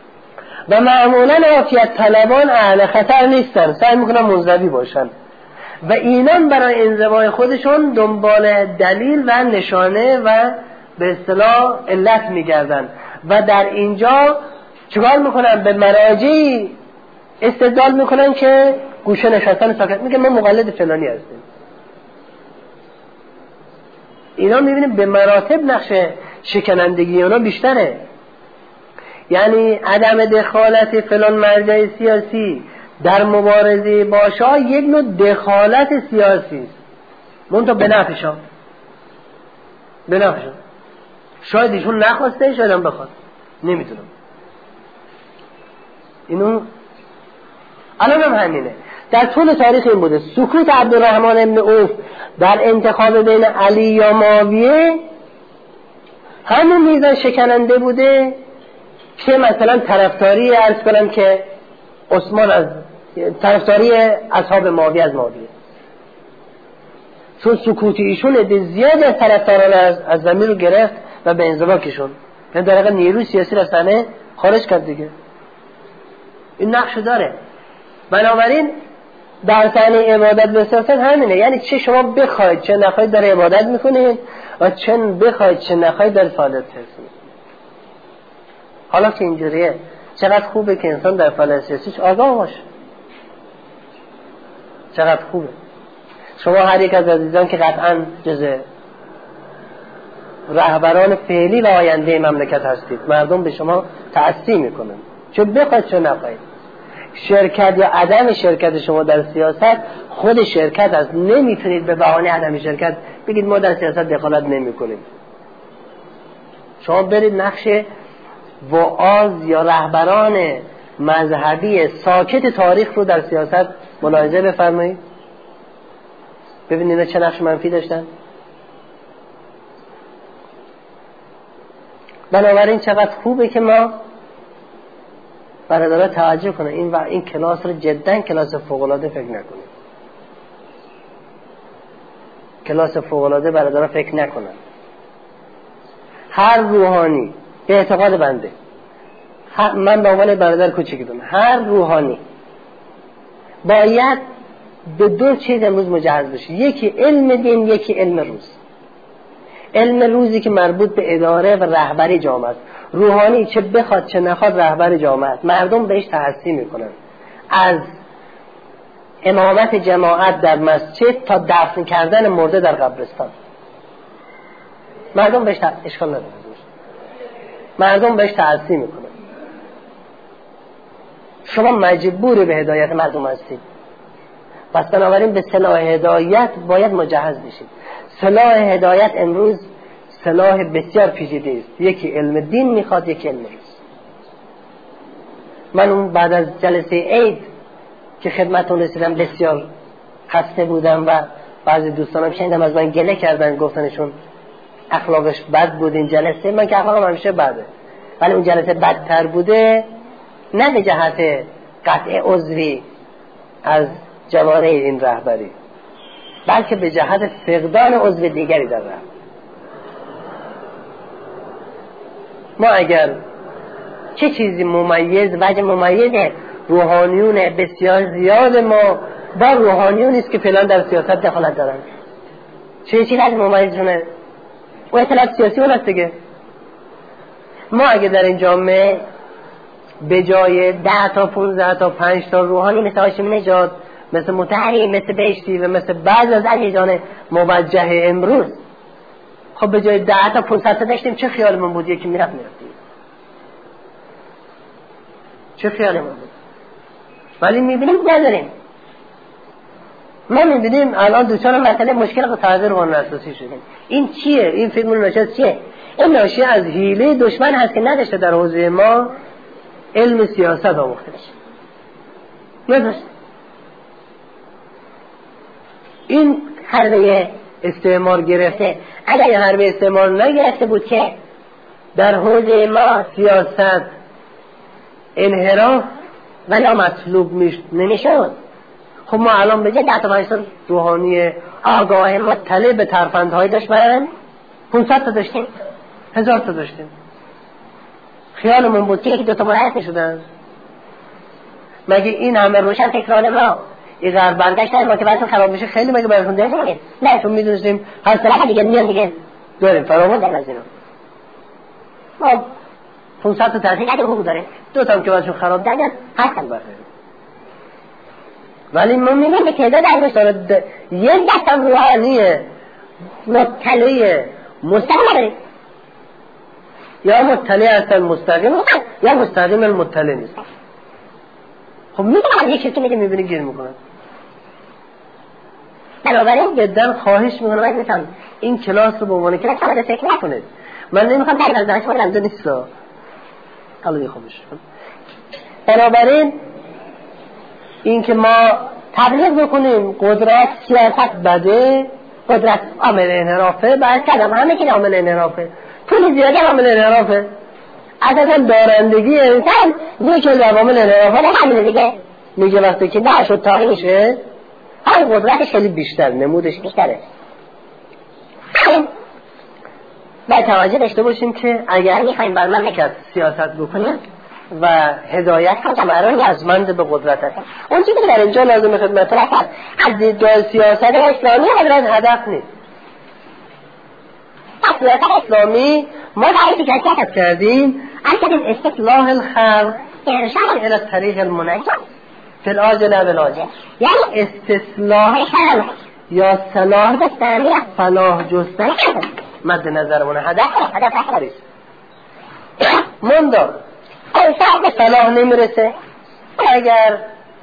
و معمولاً عافیت طلبان اهل خطر نیستن، سعی میکنن منزوی باشن. و اینان برای انزوای خودشون دنبال دلیل و نشانه و به اصطلاح علت میگردن و در اینجا چیکار میکنن؟ به مراجعی استدلال میکنن که گوشه نشستن ساکت، میگه ما مقلد فلانی هستیم. اینا میبینیم به مراتب نقش شکنندگی اونا بیشتره. یعنی عدم دخالت فلان مرجع سیاسی در مبارزه با شاه یک نوع دخالت سیاسی است، منتها به نفعشان. شاید ایشون نخواسته، شاید هم بخواد، نمیتونم. اینو الان هم همینه. در طول تاریخ این بوده. سکوت عبدالرحمن ابن عوف در انتخاب بین علی یا معاویه همون میزان شکننده بوده که مثلا طرفداری عرض کنم که عثمان از طرفداری اصحاب معاویه از معاویه، چون سکوت ایشون عده زیاد از طرفداران از زمین رو گرفت و به انزوا کشوند، یعنی در واقع نیروی سیاسی را صحنه خارج کرد دیگه. این نقش داره. بنابراین در صحنه عبادت به سیاست همینه، یعنی چه شما بخواید چه نخواید در عبادت میکنید و چه بخواید چه نخواید در فعالیت سیاسی. حالا که اینجوریه چقدر خوبه که انسان در فعالیت سیاسیش آگاه باشه. چقدر خوبه. شما هر یک از عزیزان که قطعاً جزء رهبران فعلی و آینده مملکت هستید، مردم به شما تأثیر میکنن چه بخواید چه نخواید. شرکت یا عدم شرکت شما در سیاست خود شرکت است. نمیتونید به بهانه عدم شرکت بگید ما در سیاست دخالت نمیکنیم. شما برید نقش وعاظ یا رهبران مذهبی ساکت تاریخ رو در سیاست ملاحظه بفرمایید، ببینید اینا چه نقش منفی داشتن. بنابراین چقدر خوبه که ما برادرها توجه کنه این کلاس رو جدا کلاس فوق‌العاده فکر نکنه. کلاس فوق‌العاده برادرها فکر نکنن. هر روحانی به اعتقاد بنده، من به عنوان برادر کوچیکتون، هر روحانی باید به دو چیز امروز مجهز بشه، یکی علم دین، یکی علم روز. علم روزی که مربوط به اداره و رهبری جامعه است. روحانی چه بخواد چه نخواد رهبر جامعه است، مردم بهش تحسین میکنن، از امامت جماعت در مسجد تا دفن کردن مرده در قبرستان. مردم بهش اشکال نداره، مردم بهش تحسین میکنن. شما مجبور به هدایت مردم هستید، پس بنابراین به سلاح هدایت باید مجهز بشید. سلاح هدایت امروز سلاح بسیار پیچیده است. یکی علم دین میخواد، یکی علم روز. من اون بعد از جلسه عید که خدمتون رسیدم بسیار خسته بودم و بعضی دوستانم شنیدم از من گله کردن، گفتنشون اخلاقش بد بود این جلسه. من که اخلاقم همیشه بده، ولی اون جلسه بدتر بوده، نه به جهت قطع عضوی از جواره این رهبری، بلکه به جهت فقدان عضو دیگری در رهبری. ما اگر چه چیزی ممیز، وجه ممیز روحانیون بسیار زیاد ما با روحانیون است که فعلا در سیاست دخالت دارن. چه چیزی وجه ممیزشونه؟ و اطلاعات سیاسی اون است دیگه. ما اگه در این جامعه به جای 10 تا 15 تا 5 تا روحانی مثل هاشم نژاد، مثل مطهری، مثل بهشتی و مثل بعض از عزیزان موجه امروز، خب به جای 10 تا 500 تا داشتیم، چه خیالمون بود یکی میرفتیم؟ چه خیالمون بود؟ ولی میبینیم نداریم. ما میبینیم الان دوچار مسئله مشکل تغییر قانون اساسی شدیم. این چیه؟ این فیلم ناشی چیه؟ این ناشی از حیله دشمن هست که نداشته در حوزه ما علم سیاست آموخته بشه. نداشت. این حربه استعمار گرفته. اگر این حربه استعمار نگرفته بود که در حوزه ما سیاست انحراف و نامطلوب نمیشد، خب ما الان به جای 10 تا 5 تا روحانی آگاه مطلع به ترفندهای دشمن 500 تا داشتیم، 1000 تا داشتیم. خیالمون بود که 1 2 تا مرحله شدن. مگه این همه روشن تکرار ما این غرب برگشت ما که براتون خراب میشه خیلی مگه براتون درس نه چون میدونستیم هر سال دیگه میان دیگه داریم فراوان در از اینا ما 500 تا تحقیق اگه حقوق داره دو تا هم که براتون خراب دادن هستن باشه ولی ما میگیم به تعداد ارزش داره یک دستم روحانیه مطلعیه مستقیم یا مطلع هستن مستقیم یا مستقیم المطلع نیست خب میگم از یک شرکی میبینی گیر میکنن بنابراین جدا خواهش میکنم از مثلا این کلاس رو به عنوان کلاس ساده فکر نکنید من نمیخوام در دانش بودم دو نیست حالا دیگه خوبش بنابراین این که ما تبلیغ بکنیم قدرت سیاست بده قدرت عامل انحرافه بعد کلام همه که عامل انحرافه پول زیادی عامل انحرافه اساسا دارندگی انسان یکی از عوامل انحرافه همین دیگه میگه وقتی که نه شد تاقی میشه هر قدرتش خیلی بیشتر نمودش بیشتره باید توجه داشته باشیم که اگر میخوایم بر مملکت سیاست بکنیم و هدایت کنیم رو نیازمند به قدرت هست اون چیزی که در اینجا لازم خدمت هست از دیدگاه سیاست اسلامی قدرت هدف نیست سیاست اسلامی ما تعریفی که کردیم اصلا استصلاح الخلق ارشاد الى الطریق المنجم فی العاجل بالعاجل یعنی استصلاح خلق یا صلاح جستن یا صلاح جستن مد نظرمون هدف خریست مندا انسان به صلاح نمیرسه اگر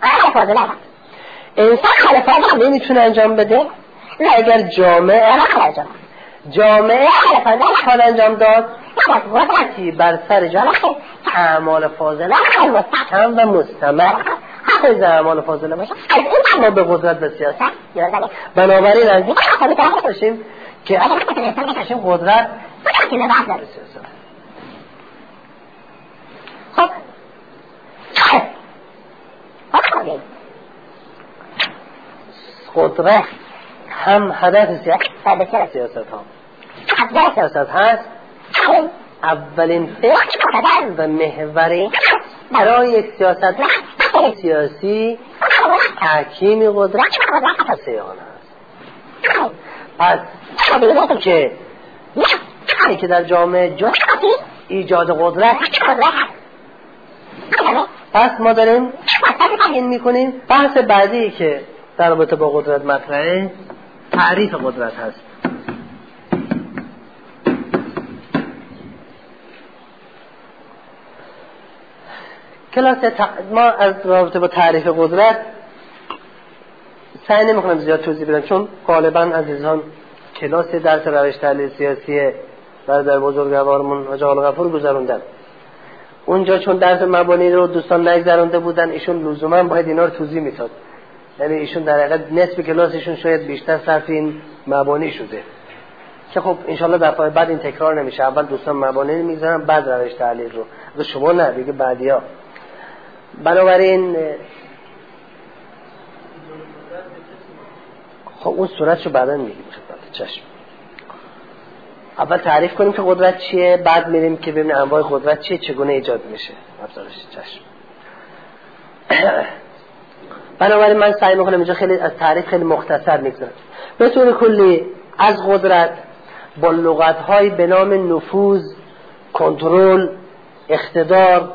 انسان خلافات نمیتونه انجام بده اگر جامعه خلافات انجام داد قدرتی بر سر جامعه اعمال فاضله مستحکم و مستمر حفظ اعمال فاضله باشه از این ما به قدرت به سیاست بنابراین از این خواهی تحقیق باشیم که اگر باشیم قدرت که نبعد داره سیاست خب قدرت هم هدف سیاست ها سیاست هست اولین فکر و محوری برای یک سیاست سیاسی تحکیم قدرت سیانه است پس که در جامعه جز ایجاد قدرت پس ما داریم این میکنیم بحث بعدی که در رابطه با قدرت مطرحه تعریف قدرت هست ما از رابطه با تعریف قدرت سعی نمی‌کنم زیاد توضیح بدم چون غالباً عزیزان کلاس درس روش تحلیل سیاسی در بزرگوارمون حاج غفور گذروندن اونجا چون درس مبانی رو دوستان نگذرونده بودن ایشون لزوما باید اینا رو توضیح میداد یعنی ایشون در حقیقت نصف کلاسشون شاید بیشتر صرف این مبانی شده که خب انشالله دفعه بعد این تکرار نمیشه اول دوستان مبانی میذارن بعد روش تحلیل رو و شما نه دیگه بعدیا بنابراین خب اون صورتشو بعدا میگیم خدمت چشم اول تعریف کنیم که قدرت چیه بعد میریم که ببینیم انواع قدرت چیه چگونه ایجاد میشه ابزارش چشم بنابراین من سعی میکنم اینجا خیلی از تعریف خیلی مختصر میگذارم به طور کلی از قدرت با لغت‌های به نام نفوذ کنترل اقتدار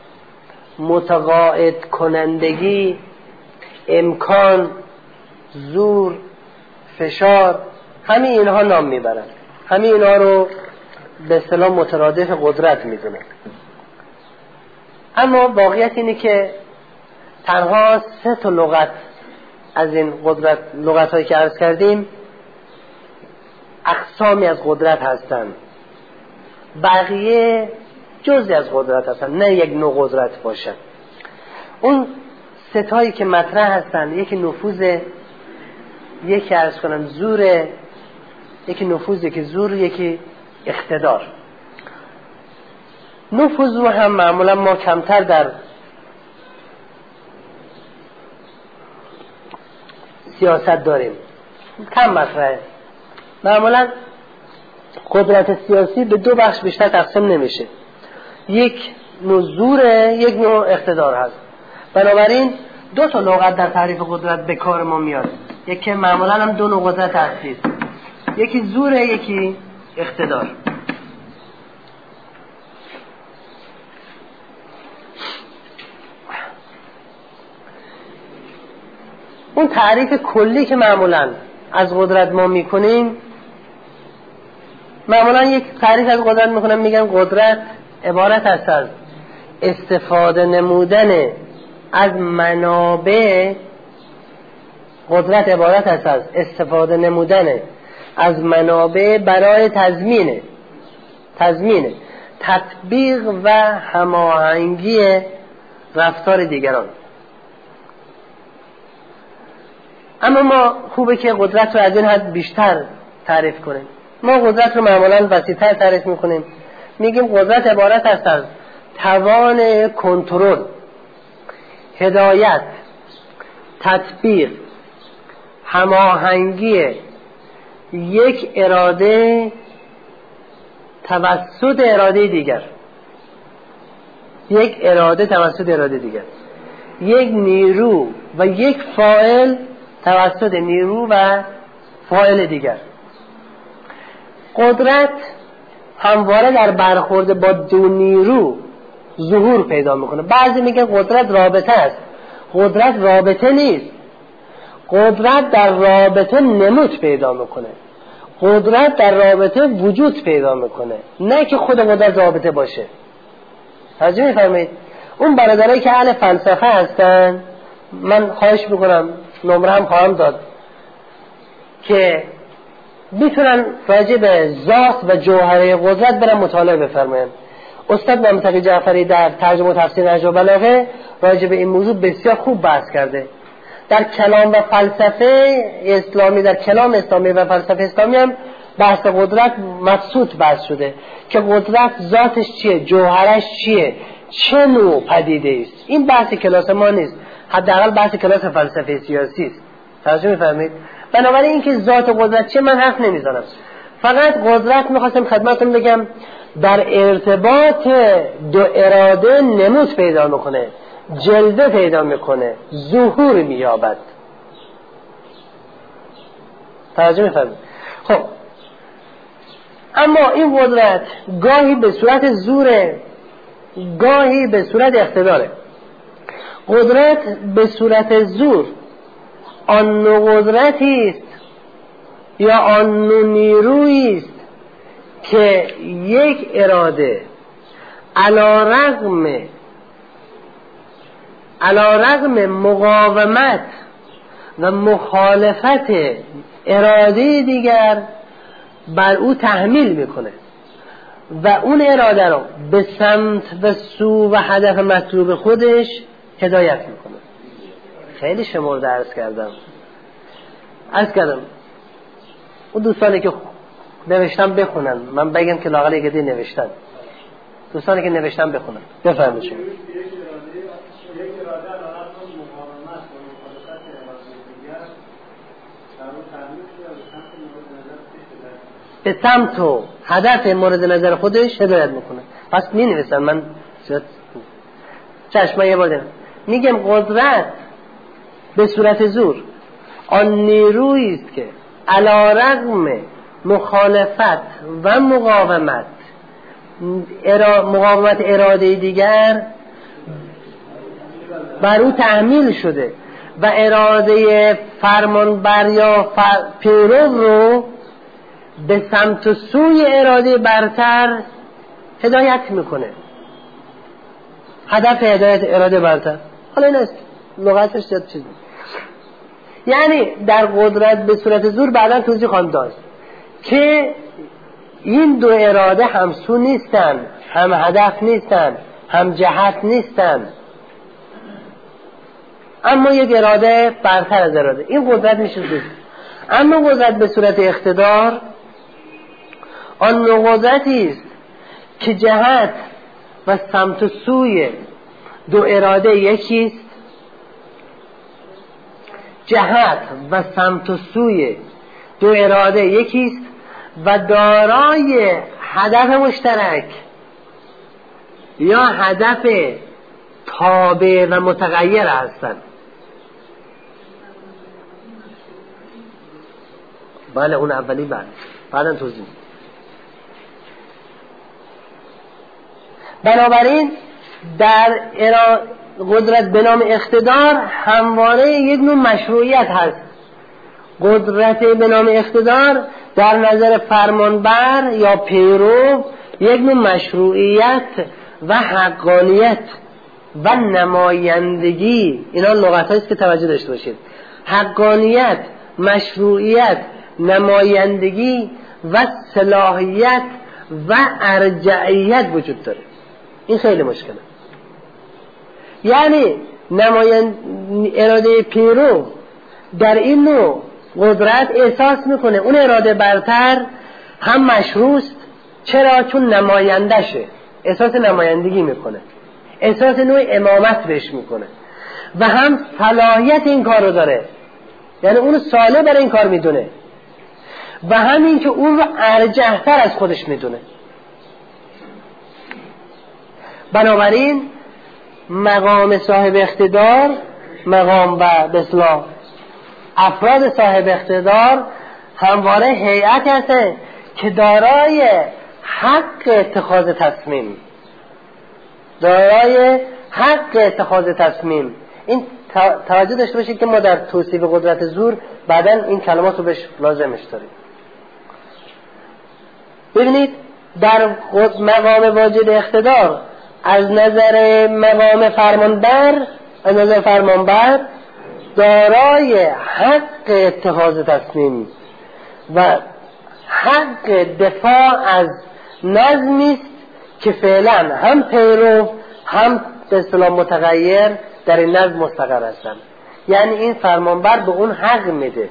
متقاعد کنندگی امکان زور فشار همین اینها نام میبرن همین اینها رو به اصطلاح مترادف قدرت میدونن اما واقعیت اینه که تنها 3 تا لغت از این قدرت لغت هایی که عرض کردیم اقسامی از قدرت هستن بقیه جزئی از قدرت هستن نه یک نوع قدرت باشن اون 3 تایی که مطرح هستن یکی نفوذ یکی عرض کنم زور یکی نفوذ یکی زور یکی اقتدار نفوذ رو هم معمولا ما کمتر در سیاست داریم کم مطرحه معمولا قدرت سیاسی به 2 بخش بیشتر تقسیم نمیشه یک نوع زوره یک نوع اقتدار هست بنابراین دو تا لغت در تعریف قدرت به کار ما میاد. یکی معمولا هم دو نوع قدرت اصلی است، یکی زوره، یکی اقتدار. اون تعریف کلی که معمولا از قدرت ما میکنیم، معمولا یک تعریف از قدرت میکنم، میگن قدرت عبارت است از استفاده نمودن از منابع. قدرت عبارت است از استفاده نمودن از منابع برای تضمین تطبیق و هماهنگی رفتار دیگران. اما ما خوبه که قدرت رو از این حد بیشتر تعریف کنیم. ما قدرت رو معمولا وسیع‌تر تعریف میکنیم، میگیم قدرت عبارت است از توان کنترل، هدایت، تطبیق، هماهنگی یک اراده توسط اراده دیگر. یک اراده توسط اراده دیگر، یک نیرو و یک فاعل توسط نیرو و فاعل دیگر. قدرت همواره در برخورد با دو نیرو ظهور پیدا میکنه. بعضی میگن قدرت رابطه است. قدرت رابطه نیست. قدرت در رابطه نمود پیدا میکنه. قدرت در رابطه وجود پیدا میکنه، نه که خود قدرت رابطه باشه. توجه میفرمایید؟ اون برادرایی که اهل فلسفه هستن، من خواهش میکنم نمره هم خواهم داد که میتونن راجع به ذات و جوهره قدرت برن مطالعه بفرماین. استاد منطقی جعفری در ترجمه و تفسیر نهج البلاغه راجع به این موضوع بسیار خوب بحث کرده. در کلام و فلسفه اسلامی، در کلام اسلامی و فلسفه اسلامی هم بحث قدرت مبسوط بحث شده که قدرت ذاتش چیه، جوهرش چیه، چه نوع پدیده است. این بحث کلاس ما نیست، حداقل بحث کلاس فلسفه سیاسی است. توجه می‌فرمایید؟ بنابراین اینکه ذات قدرت چیه من حرف نمیزنم، فقط قدرت می‌خواستم خدمتتون بگم در ارتباط دو اراده نمود پیدا میکنه، جلوه پیدا میکنه، ظهور مییابد. توجه می‌فرمایید؟ خب اما این قدرت گاهی به صورت زوره، گاهی به صورت اقتداره. قدرت به صورت زور آن نوع قدرتی است یا آن نوع نیرویی است که یک اراده علی رغم مقاومت و مخالفت اراده دیگر بر او تحمیل میکنه و اون اراده رو به سمت و سو و هدف مطلوب خودش هدایت میکنه. خیلی شمرده عرض کردم. اون دوستانی که نوشتن بخونن، من بگم که لااقل یک دی نوشتن. دوستانی که نوشتن بخونن. بفرمایید. یک اراده علاوه مقاومت و مخالفت اراده دیگر به سمت و هدف مورد نظر خودش هدایت میکنه. پس می نویسن، من چشم یه بار میگم قدرت به صورت زور آن نیرویی است که علی رغم مخالفت و مقاومت اراده دیگر بر او تحمیل شده و اراده فرمانبر یا پیرو رو به سمت و سوی اراده برتر هدایت میکنه. هدف هدایت اراده برتر حالا این است، لغتش زیاد چیزی. یعنی در قدرت به صورت زور بعدا توضیح خواهم داد که این دو اراده همسو نیستن، هم هدف نیستن، هم جهت نیستن، اما یک اراده برتر از اراده. این قدرت میشه دوست. اما قدرت به صورت اقتدار آن نوع قدرتی است که جهت و سمت و سوی دو اراده یکیست. جهت و سمت و سوی دو اراده یکیست و دارای هدف مشترک یا هدف تابع و متغیر هستند. بله اون اولی بعداً توضیح. بنابراین در قدرت به نام اقتدار همواره یک نوع مشروعیت هست. قدرت به نام اقتدار در نظر فرمانبر یا پیرو یک نوع مشروعیت و حقانیت و نمایندگی، اینا لغت هاییست که توجه داشته باشید. حقانیت، مشروعیت، نمایندگی و صلاحیت و ارجعیت وجود داره. این خیلی مشکله. یعنی اراده پیرو در این نوع قدرت احساس میکنه اون اراده برتر هم مشروعست. چرا؟ چون نماینده شه، احساس نمایندگی میکنه، احساس نوع امامت بهش میکنه و هم صلاحیت این کار رو داره، یعنی اون صالح برای این کار میدونه و همین که اون رو ارجح‌تر از خودش میدونه. بنابراین مقام صاحب اقتدار، مقام و به اصطلاح افراد صاحب اقتدار همواره هیئت هسته که دارای حق اتخاذ تصمیم، دارای حق اتخاذ تصمیم. این توجه داشته باشید که ما در توصیف قدرت زور بعداً این کلمات رو بهش لازمش داریم. ببینید در مقام واجد اقتدار از نظر مقام فرمانبر، از نظر فرمانبر دارای حق اتخاذ تصمیم و حق دفاع از نظمی است که فعلا هم پیرو هم به اصطلاح متغیر در این نظم مستقر هستن. یعنی این فرمانبر به اون حق میده،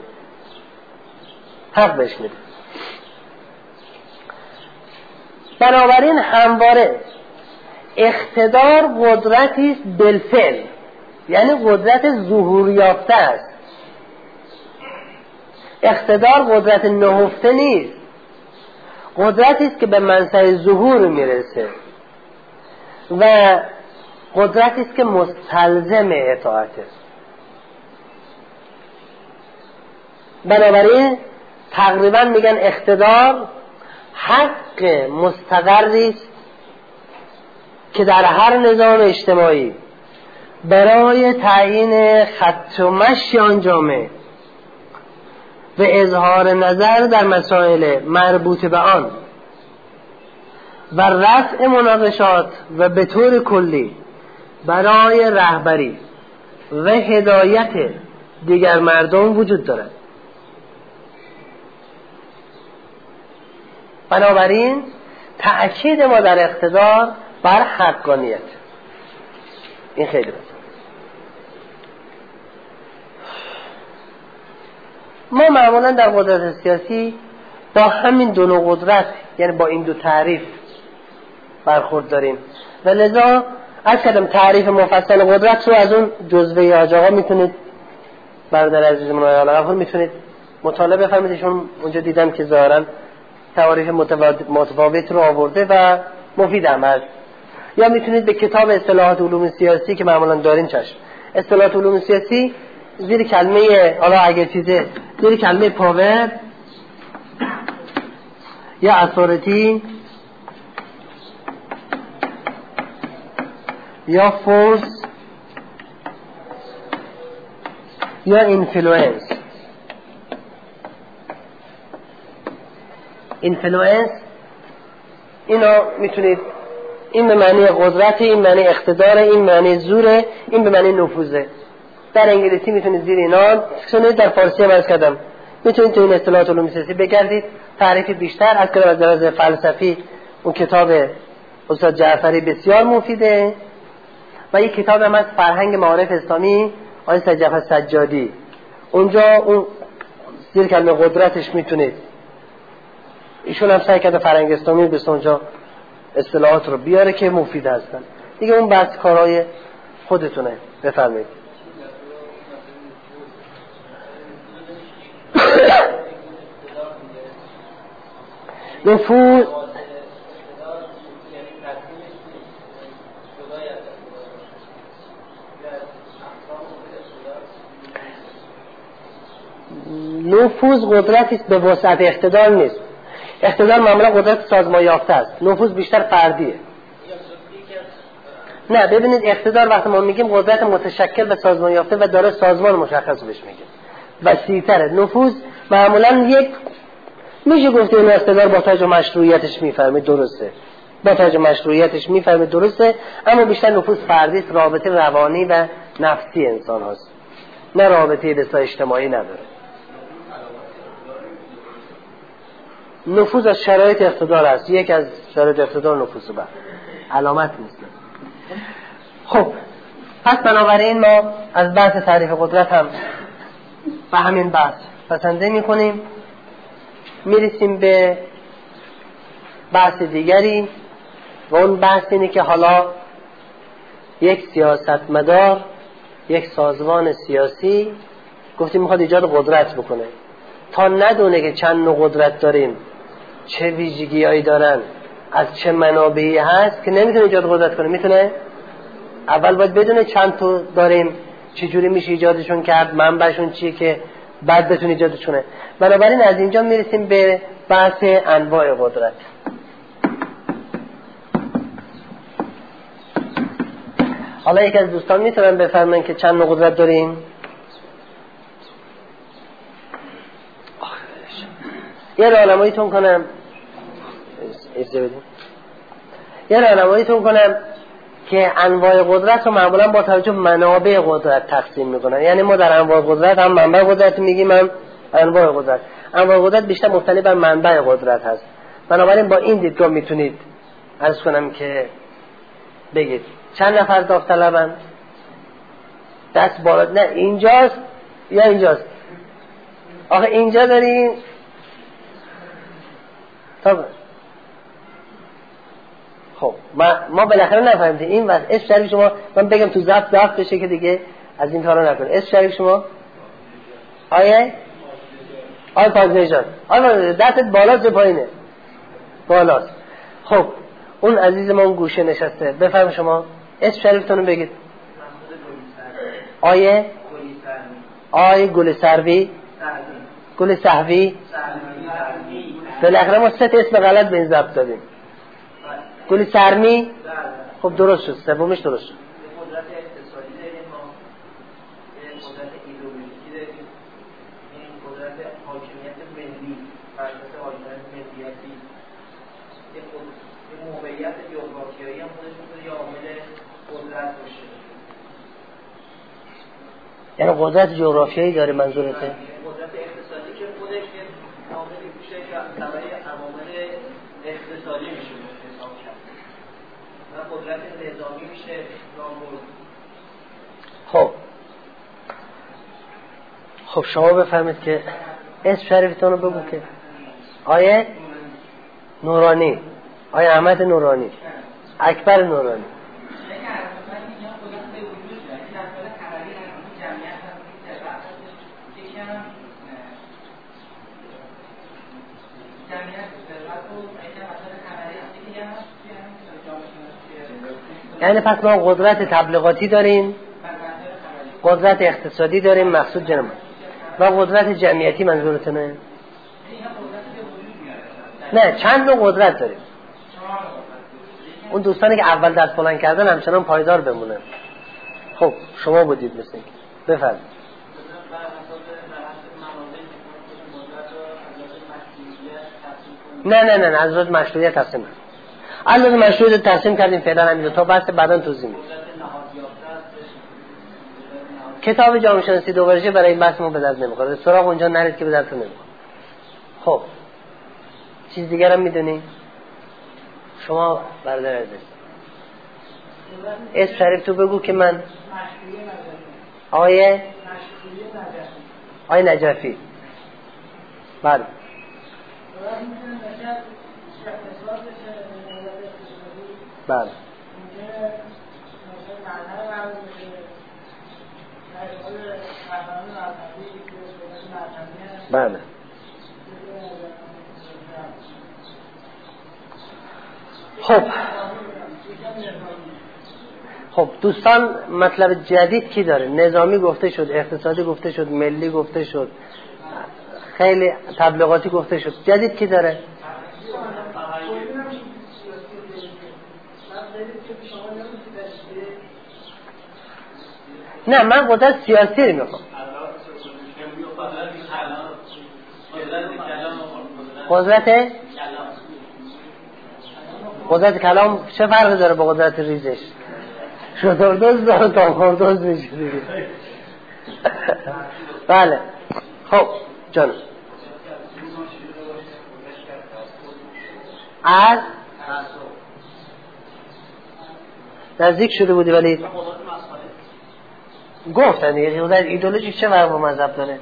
حق بهش میده. بنابراین همواره اقتدار قدرتی است بالفعل، یعنی قدرت ظهور یافته است. اقتدار قدرت نهفته نیست، قدرتی است که به منصب ظهور میرسه و قدرتی است که مستلزم اطاعته. بنابراین تقریبا میگن اقتدار حق مستقری است که در هر نظام اجتماعی برای تعیین خط و مشی آن جامعه و اظهار نظر در مسائل مربوط به آن و رفع مناقشات و به طور کلی برای رهبری و هدایت دیگر مردم وجود دارد. بنابراین تأکید ما در اقتدار بر حقانیت، این خیلی بسید. ما معمولا در قدرت سیاسی با همین دو نوع قدرت، یعنی با این دو تعریف برخورد داریم و لذا از کدام تعریف مفصل قدرت رو از اون جزوه حاج آقا میتونید برادر عزیزمون آقای غفور میتونید مطالعه بفرمایید. اونجا دیدم که ظاهرا تعریف متفاوت رو آورده و مفید هم هست. یا میتونید به کتاب اصطلاحات علوم سیاسی که معمولا دارین چشم. اصطلاحات علوم سیاسی زیر کلمه، حالا اگه چیزه زیر کلمه پاور یا اتوریتی یا فورس یا اینفلوئنس. اینفلوئنس اینا میتونید، این به معنی قدرت، این معنی اقتدار، این معنی زوره، این به معنی نفوذه. در انگلیسی میتونید زیر اینا چون در فارسی هم از کردم میتونید تو این اصطلاحات علوم سیاسی بگردید تعریف بیشتر از کلمه از لحاظ فلسفی. اون کتاب استاد جعفری بسیار مفیده و یک کتاب هم از فرهنگ معارف اسلامی آقای سید جعفر سجادی، اونجا اون زیر کلمه قدرتش میتونید، ایشون هم سعی کرده فرهنگ اسلامی به اونجا اصطلاحات رو بیاره که مفید هستن دیگه. اون بحث کارهای خودتونه. بفرمایید. نفوذ نفوذ قدرتی است به وسعت اقتدار نیست. اقتدار معمولا قدرت سازمان یافته است، نفوذ بیشتر فردیه. نه ببینید اقتدار وقتی ما میگیم قدرت متشکل به سازمان یافته و داره سازمان مشخص بهش میگیم، وسیع‌تره. نفوذ معمولا یک میشه گفت این اقتدار با توجه مشروعیتش میفهمه درسته، با توجه مشروعیتش میفهمه درسته، اما بیشتر نفوذ فردی است، رابطه روانی و نفسی انسان هاست، نه رابطه بسا اجتماعی نداره. نفوذ از شرایط اقتدار است، یک از شرایط اقتدار نفوذ بر علامت نیست. خب پس بنابراین ما از بحث تعریف قدرت هم و همین بحث پسنده می کنیم. میرسیم به بحث دیگری و اون بحث اینه که حالا یک سیاستمدار، یک سازمان سیاسی گفتیم میخواد ایجاد قدرت بکنه، تا ندونه که چند نوع قدرت داریم، چه ویژگی‌هایی دارن، از چه منابعی هست، که نمیتونه ایجاد قدرت کنه. میتونه اول باید بدونه چند تا داریم، چجوری میشه ایجادشون کرد، منبعشون چیه، که بعد بتونه ایجادشونه. بنابراین از اینجا میرسیم به بحث انواع قدرت. حالا یک از دوستان میتونن بفرمایید که چند نوع قدرت داریم؟ یه راهنماییتون کنم، که انواع قدرت رو معمولا با توجه منابع قدرت تقسیم میکنن. یعنی ما در انواع قدرت هم منبع قدرت میگیم، هم انواع قدرت. انواع قدرت بیشتر مبتنی بر منبع قدرت هست. بنابراین با این دیدگاه میتونید عرض کنم که بگید چند نفر داوطلبن؟ دست بالا. نه اینجاست یا اینجاست؟ آخه اینجا داریم طبعا. خب ما بالاخره نفهمیدیم این واسه اسم شریف شما، من بگم تو ضبط بشه که دیگه از این کارا نکنید. اسم شریف شما آیه پازنژاد. آیه دستت بالاست یا پایینه؟ بالاست. خب اون عزیز ما اون گوشه نشسته، بفرمایید شما اسم شریفتون رو بگید. آیه گل سروی، گل صحوی. بالاخره ما 3 اسم غلط به این ضبط دادیم. گل سرمی. خب درست شد، سومش درست شد. قدرت اقتصادی داریم ما، قدرت ایدئولوژیکی داریم، این قدرت حاکمیت ملی، فلسفه حاکمیت ملیتی، این موقعیت جغرافیایی هم خودش میتونه یه عامل قدرت باشه. یعنی قدرت جغرافیایی داره منظورته؟ قدرت اقتصادی که خودش یه عاملی میشه که تبعی عوامل اقتصادی میشه حساب کرد. و قدرت نظامی میشه نامور. خب شما بفرمید که اسم شریفتون رو بگو. که آیه نورانی، آیه احمد نورانی، اکبر نورانی. یعنی پس ما قدرت تبلیغاتی داریم، قدرت اقتصادی داریم، مقصود جنم، و قدرت جمعیتی. منظورتونه؟ نه، چند نوع قدرت داریم. اون دوستانی که اول دست بلند کردن همچنان پایدار بمونن. خب شما بودید مثل اینکه بفرمایید. نه از روز مشروعیت تقسیم کردیم. الان مشروعیت تقسیم کردیم فعلا همین تا بحث بعداً توضیح میدیم. کتاب جامعه شناسی دوباره برای این بحث ما به درد نمیخوره. سراغ اونجا نرید که به درد نمیخوره. خب چیز دیگر هم میدونی؟ شما برادر عزیز اسم شریف تو بگو که من آیه نجفی. بله بله بله. خب دوستان مطلب جدید کی داره؟ نظامی گفته شد، اقتصادی گفته شد، ملی گفته شد، خیلی تبلیغاتی گفته شد. جدید کی داره؟ نه من قدرت سیاسی رو میخوام. قدرت کلام چه فرقی داره با قدرت ریزش؟ شتردوز داره تا خوردوز میشه دیگه. بله خب جان از نزدیک شده بودی ولی گفتن دیگه قدرت ایدئولوژی چه فرق با مذهب داره؟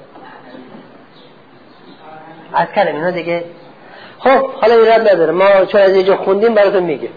از کلم اینا دیگه. خب حالا ایراد نداره، ما چون از اینجا خوندیم براتون میگه.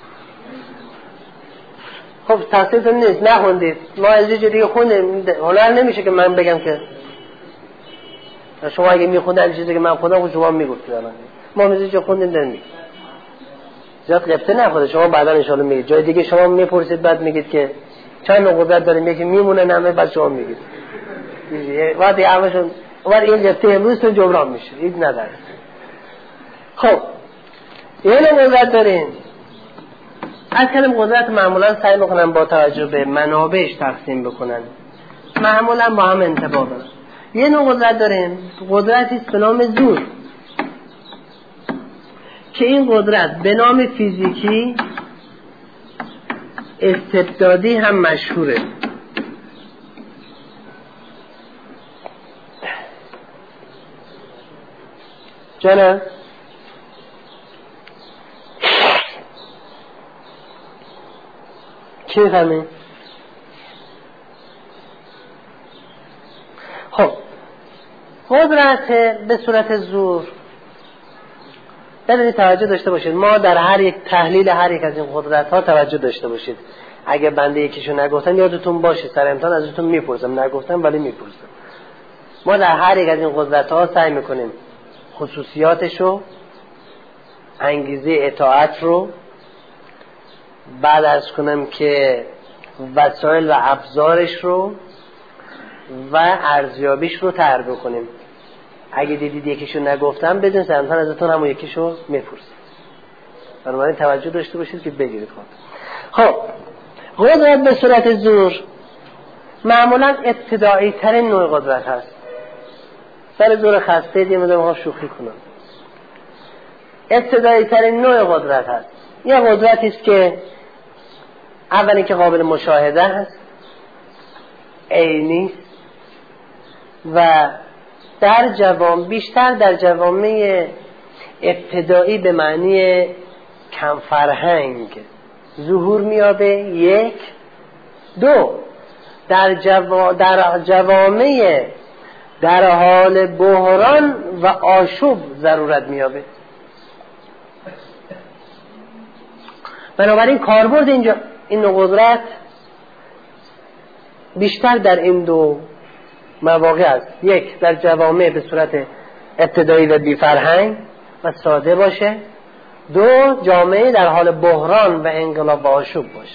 خب تحصیلتون نیست نخوندید، ما از اینجا دیگه خوندیم. حالا نمیشه که من بگم که شما اگه میخوندن چیزی که من خوندم خود شما میگفتید. ما از اینجا خوندیم داریم میگیم. زیاد قبطه نخوده، شما بعدا انشاءالله میگید. جای دیگه شما میپرسید بعد میگید که چند قدرت داریم، یکی میمونه نمه بعد شما میگید. وقتی همشون ولی این قبطه امروز تو جبران میشه، هیچ نداره. خب یه قدرت داریم. از کلم قدرت معمولا سعی میکنن با توجه به منابعش تقسیم بکنن، معمولا با هم انتباه دارن. یه نوع قدرت داریم، قدرتی است به نام زور، که این قدرت به نام فیزیکی استبدادی هم مشهوره. جانم چی میفهمین؟ خب قدرت به صورت زور بدونید توجه داشته باشید. ما در هر یک تحلیل هر یک از این قدرت ها توجه داشته باشید. اگه بنده یکیشو نگفتم یادتون باشه، سر امتحان ازتون میپرسم، نگفتم ولی میپرسم. ما در هر یک از این قدرت ها سعی میکنیم خصوصیاتشو، انگیزه اطاعت رو، بعد از کنم که وسایل و ابزارش رو و ارزیابیش رو طرح بکنیم. اگه دیدید یکیشو نگفتم بدون سرمتان ازتون همون یکیشو میپرسید. بنابراین توجه داشته باشید که بگیرید. خب قدرت به صورت زور معمولا ابتدایی ترین نوع قدرت هست. سر زور خسته دیگه میدونم شوخی کنم. ابتدایی ترین نوع قدرت هست. یه قدرتی است که اولی که قابل مشاهده هست، عینی و بیشتر در جوامع ابتدایی به معنی کم فرهنگ ظهور میابه. یک. دو، در جوامع در حال بحران و آشوب ضرورت میابه. بنابراین کاربرد اینجا این نوع قدرت بیشتر در این دو مواقع است. یک، در جوامع به صورت ابتدایی و بی فرهنگ و ساده باشه. دو، جامعه در حال بحران و انقلاب و آشوب باشه.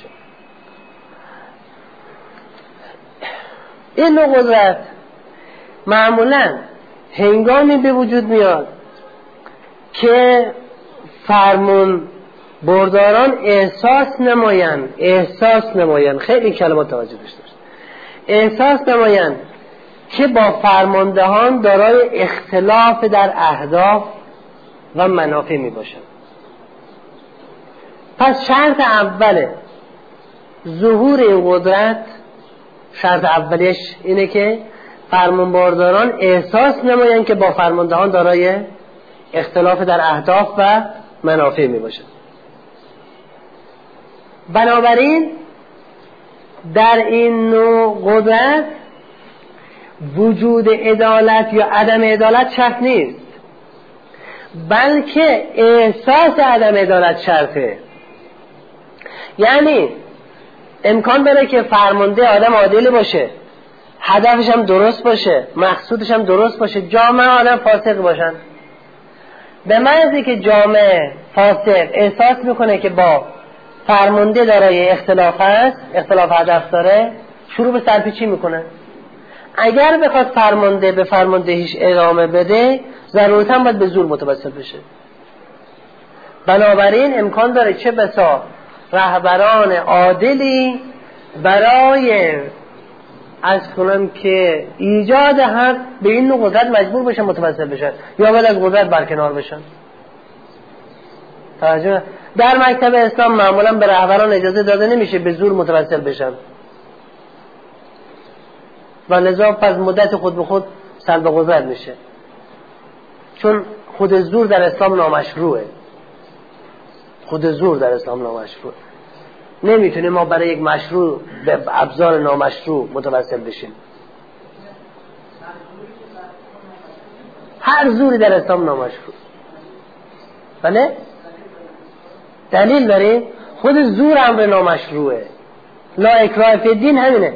این نوع قدرت معمولا هنگامی به وجود میاد که فرمان برداران احساس نمایند خیلی کلمات توجه داشته باشید. احساس نمایند که با فرماندهان دارای اختلاف در اهداف و منافع می باشند. پس شرط اول ظهور این قدرت، شرط اولیش اینه که فرمانبرداران احساس نمایند که با فرماندهان دارای اختلاف در اهداف و منافع می باشند. بنابراین در این نوع قدرت وجود عدالت یا عدم عدالت شرط نیست، بلکه احساس عدم عدالت شرطه. یعنی امکان داره که فرمانده آدم عادل باشه، هدفش هم درست باشه، مقصودش هم درست باشه، جامعه آدم فاسق باشن. به محضی که جامعه فاسق احساس میکنه که با فرمانده دارای اختلاف هست، اختلاف هدف داره، شروع به سرپیچی میکنه. اگر بخواد فرمانده به فرماندهیش ادامه بده ضرورتاً باید به زور متوسل بشه. بنابراین امکان داره چه بسا رهبران عادلی برای از کنم که ایجاد حق به این نوع قدرت مجبور بشن متوسل بشن یا باید از قدرت برکنار بشن. توجه در مکتب اسلام معمولا به رهبران اجازه داده نمیشه به زور متوسل بشن و لذا پس مدت خود به خود سلب قدرت میشه، چون خود زور در اسلام نامشروعه. خود زور در اسلام نامشروعه. نمیتونیم ما برای یک مشروع به ابزار نامشروع متوسل بشیم. هر زوری در اسلام نامشروع. بله؟ دلیل داره؟ خود زور امر نامشروعه. لا اکراه فی الدین همینه.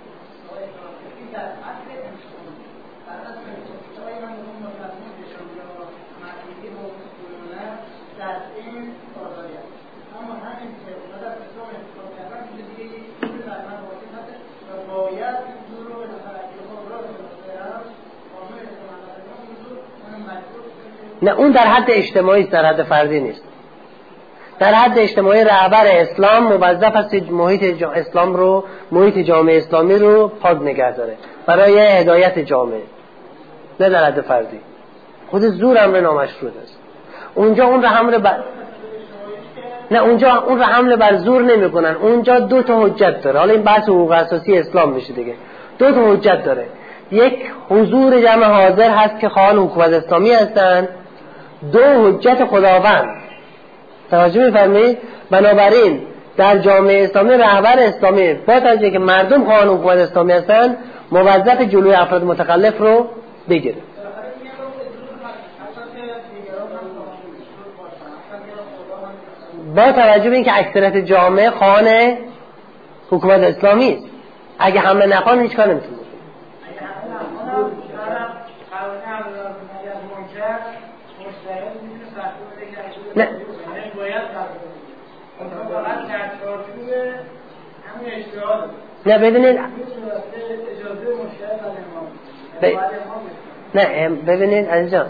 نه اون در حد اجتماعی است، در حد فردی نیست. در حد اجتماعی رهبر اسلام موظف است محیط اسلام رو، محیط جامعه اسلامی رو پاک نگه داره برای هدایت جامعه، نه در حد فردی. خود زور امر نامشروع است. اونجا اون رو حمله بر نه اونجا اون رو حمله بر زور نمی‌کنن. اونجا دو تا حجت داره. حالا این بحث حقوق اساسی اسلام میشه دیگه. دو تا حجت داره. یک حضور جمع حاضر هست که خواهان حکومت اسلامی هستند. دو حجت خداوند. توجه می‌فرمایید؟ بنابراین در جامعه اسلامی رهبر اسلامی با توجه که مردم خواهان حکومت اسلامی هستند موظف جلوی افراد متخلف رو بگیره. با توجه به اینکه اکثریت جامعه خواهان حکومت اسلامی است. اگه همه نخوان هیچ کار نمیتونه بکنه. نه نه ببینید نه ببینید عزیزان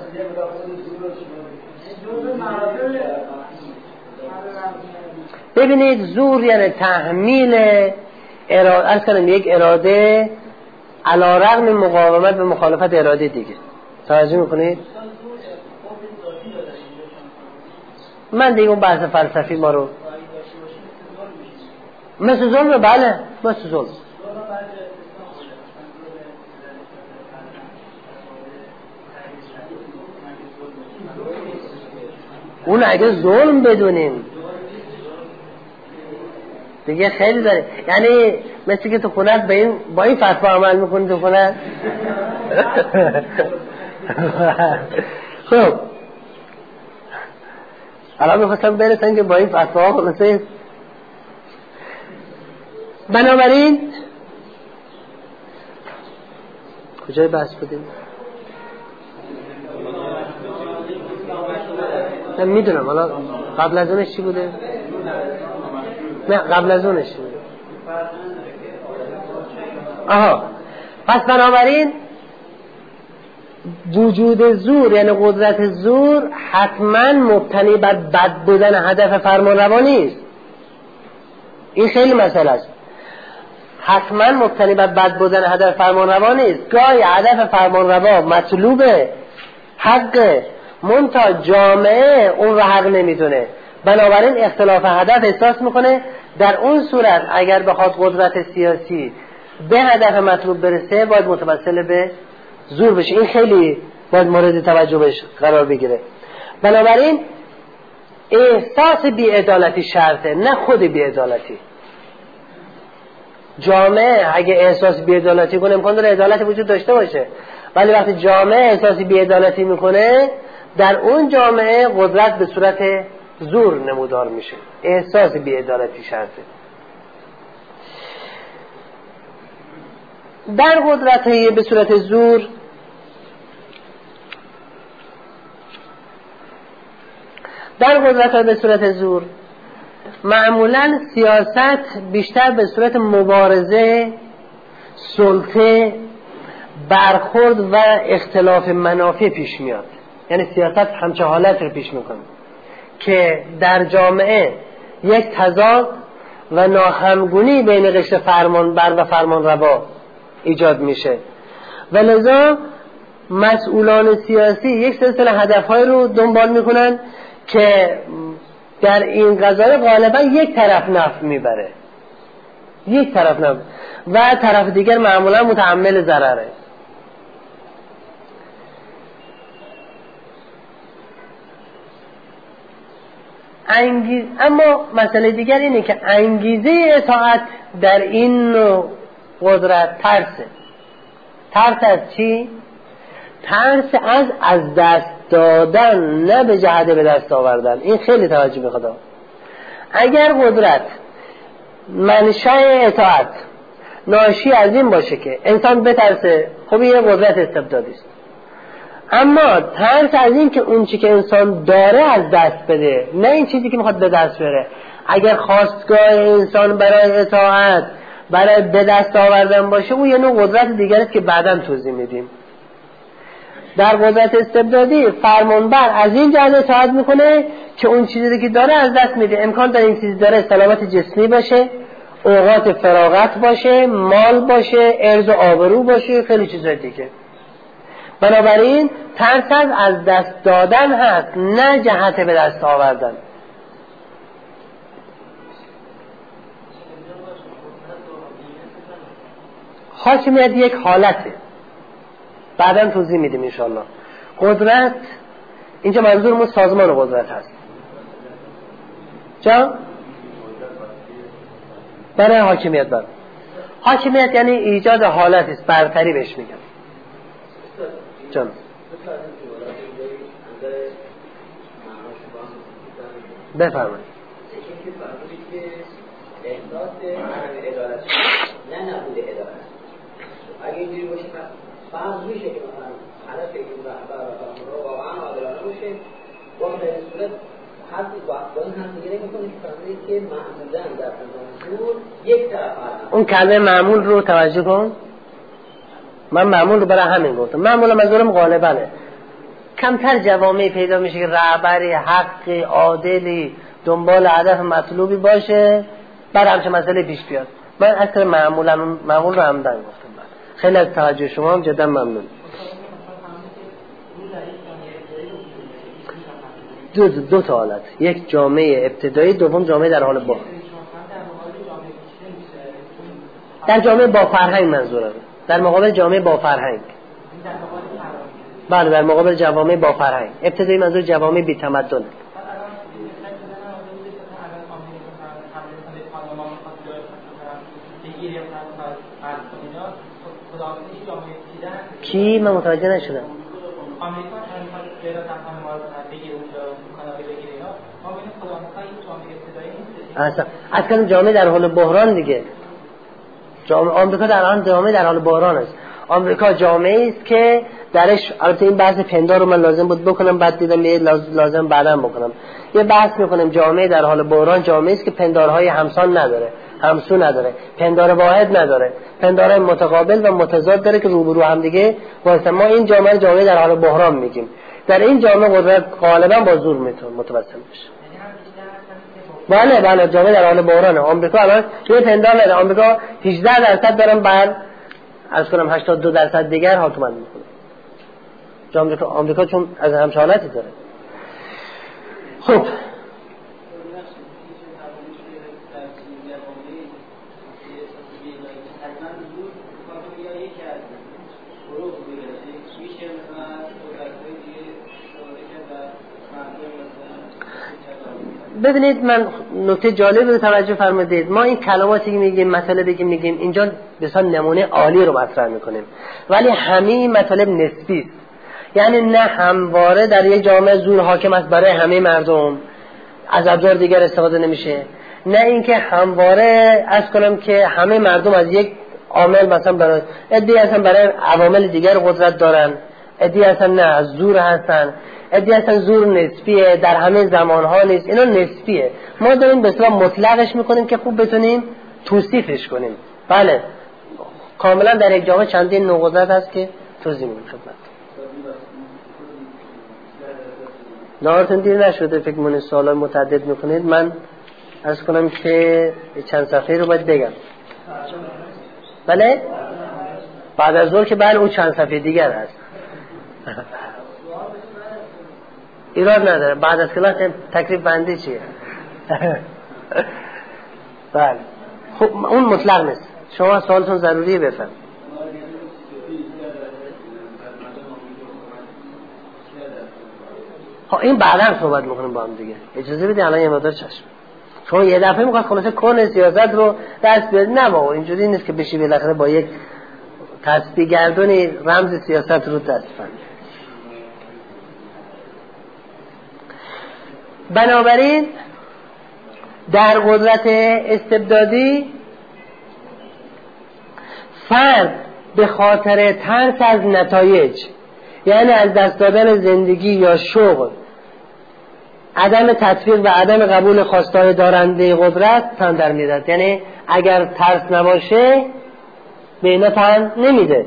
ببینید زور یعنی تحمیل اصلا یک اراده علی رغم مقاومت به مخالفت اراده دیگه. توجه میکنید؟ من دیگه اون بحث فلسفی ما رو مثل ظلم، بله مثل ظلم. اون اگه ظلم بدونیم دیگه خیلی داره، یعنی مثل که تو خونت با این فتوا عمل میکنی تو خونت. خب الان میخواستم برسن که با این فتوا مثل بنابراین کجای بحث بودیم؟ من میدونم حالا قبل از اونش چی بوده؟ نه قبل از اونش چی بوده؟ آها پس بنابراین وجود زور یعنی قدرت زور حتما مبتنی بر بد بودن هدف فرمانروا نیست. این خیلی مسئله است. حتما مبتنی بر بد بودن هدف فرمانروا نیست. گاهی هدف فرمانروا مطلوبه، حقه، منتها جامعه اون رو حق نمیدونه، بنابراین اختلاف هدف احساس میکنه. در اون صورت اگر بخواد قدرت سیاسی به هدف مطلوب برسه باید متوسل به زور بشه. این خیلی باید مورد توجه بهش قرار بگیره. بنابراین احساس بی‌عدالتی شرطه، نه خود بی‌عدالتی. جامعه اگه احساس بی‌عدالتی کنه امکان داره عدالت وجود داشته باشه، ولی وقتی جامعه احساس بی‌عدالتی میکنه در اون جامعه قدرت به صورت زور نمودار میشه. احساس بی‌عدالتی شرطه. در قدرت به صورت زور به صورت زور معمولا سیاست بیشتر به صورت مبارزه، سلطه برخورد و اختلاف منافع پیش میاد. یعنی سیاست همچه حالت رو پیش میکنه که در جامعه یک تضاد و ناهمگونی بین قشر فرمانبر و فرمانروا ایجاد میشه و لذا مسئولان سیاسی یک سلسله هدفهای رو دنبال میکنن که در این قضیه غالبا یک طرف نفع میبره، یک طرف نفع و طرف دیگر معمولا متحمل ضرره. اما مسئله دیگر اینه که انگیزه اطاعت در این قدرت ترسه. ترس از چی؟ ترس از دست دادن، نه به جهت به دست آوردن. این خیلی توجه میخواد. اگر قدرت منشأ اطاعت ناشی از این باشه که انسان بترسه، خب یه قدرت استبدادی است. اما ترس از این که اون چی که انسان داره از دست بده، نه این چیزی که میخواد به دست بره. اگر خواستگاه انسان برای اطاعت، برای به دست آوردن باشه، اون یه نوع قدرت دیگر است که بعداً توضیح میدیم. در قدرت استبدادی فرمانبر از این جهت اطاعت میکنه که اون چیزی که داره از دست میده. امکان داره این چیزی داره سلامت جسمی باشه، اوقات فراغت باشه، مال باشه، عرض و آبرو باشه، خیلی چیزای دیگه. بنابراین ترس از دست دادن هست، نه جهت به دست آوردن. حاکمیت یک حالته، بعداً توضیح میدیم انشاءالله. قدرت اینجا منظورمون سازمان قدرت هست. جا؟ برای حاکمیت بر حاکمیت یعنی ایجاد حالت است، برتری بهش میگن. جان بفرمایید. نه نبوده ادارت. اگه اینجوری باشه فرض میشه که مثلا هدف این رهبر و فرمانروا واقعا عادلانه باشه، با به این صورت حتی با این هم دیگه نمی‌کنه که فرضی که معمولاً در منظور یک طرف هست. اون کلمه معمول رو توجه کن. من معمول رو برای همین گفتم. معمولا منظورم غالبانه. کمتر جوامعی پیدا میشه که رهبری حقی عادلی دنبال هدف مطلوبی باشه بعد همچه مسئله پیش بیاد. من اصلا معمول رو همدن گفتم. خیلی از توجه شما هم جدا ممنون. دو تا حالت، یک جامعه ابتدایی، دوم جامعه در حال با. در جامعه با فرهنگ منظورم، در مقابل جامعه با فرهنگ. بله، در مقابل جوامع با فرهنگ. ابتدایی منظور جوامع بی تمدن. کی؟ من متوجه نشدم. اصلا جامعه در حال بحران دیگه. آمریکا در آن جامعه در حال بحران است. آمریکا جامعه است که درش، البته این بحث پندار رو من لازم بود بکنم، بعد دیدم یه لازم بعداً بکنم. یه بحث میکنم جامعه در حال بحران جامعه است که پندارهای همسان نداره، همسو نداره، پندار واحد نداره، پندارهای متقابل و متضاد داره که روبرو هم دیگه واسه ما این جامعه در حال بحران میگیم. در این جامعه قدرت غالبا با زور میتونه متوسل بشه. بله جامعه در حال بحرانه. آمریکا الان توی پندار نداره. آمریکا 18% دارن بر از کنم 82% دیگر حکومت میکنه. آمریکا چون از همچه حالتی داره. خب ببینید، من نکته جالب رو توجه فرمودید. ما این کلماتی که میگیم، مطالبی که میگیم اینجا بسیار نمونه عالی رو مطرح میکنیم، ولی همه مطالب نسبی است. یعنی نه همواره در یک جامعه زور حاکم است برای همه مردم، از ابزار دیگر استفاده نمیشه، نه اینکه همواره از کنم که همه مردم از یک عامل مثلا برای ادعی هستن برای عوامل دیگر قدرت دارن، ادعی هستن نه از زور هستن، ادعی هستن زور نسبیه، در همه زمانها نیست. اینا نسبیه. ما داریم به صورت مطلقش میکنیم که خوب بتونیم توصیفش کنیم. بله کاملا در یک جامعه چندین نوع قدرت هست که توضیح میدم خدمت. نهارتون دیر نشده فکر کنید سوالای متعدد میکنید. من عرض کنم که چند صفحه رو باید بگم. بله بعد از ظهر که بله اون چند صفحه دیگر هست. ایراد نداره بعد از کلاس تکلیف بندی چیه؟ بله خب اون مطلق نیست. شما سوالتون ضروریه بفهم. خب این بعدا صحبت میکنیم با هم دیگه. اجازه بدید الان یه مقدار چشم. شما یه دفعه میخواد خلاصه کن سیاست رو دست بیارید. نه بابا اینجوری نیست که بشی بالاخره با یک تسبیح گردونی رمز سیاست رو دست بند. بنابراین در قدرت استبدادی فرد به خاطر ترس از نتایج، یعنی از دست دادن زندگی یا شغل، عدم تطبیق و عدم قبول خواستهای دارنده قدرت تن در میدهد. یعنی اگر ترس نباشه به اینا تن نمیده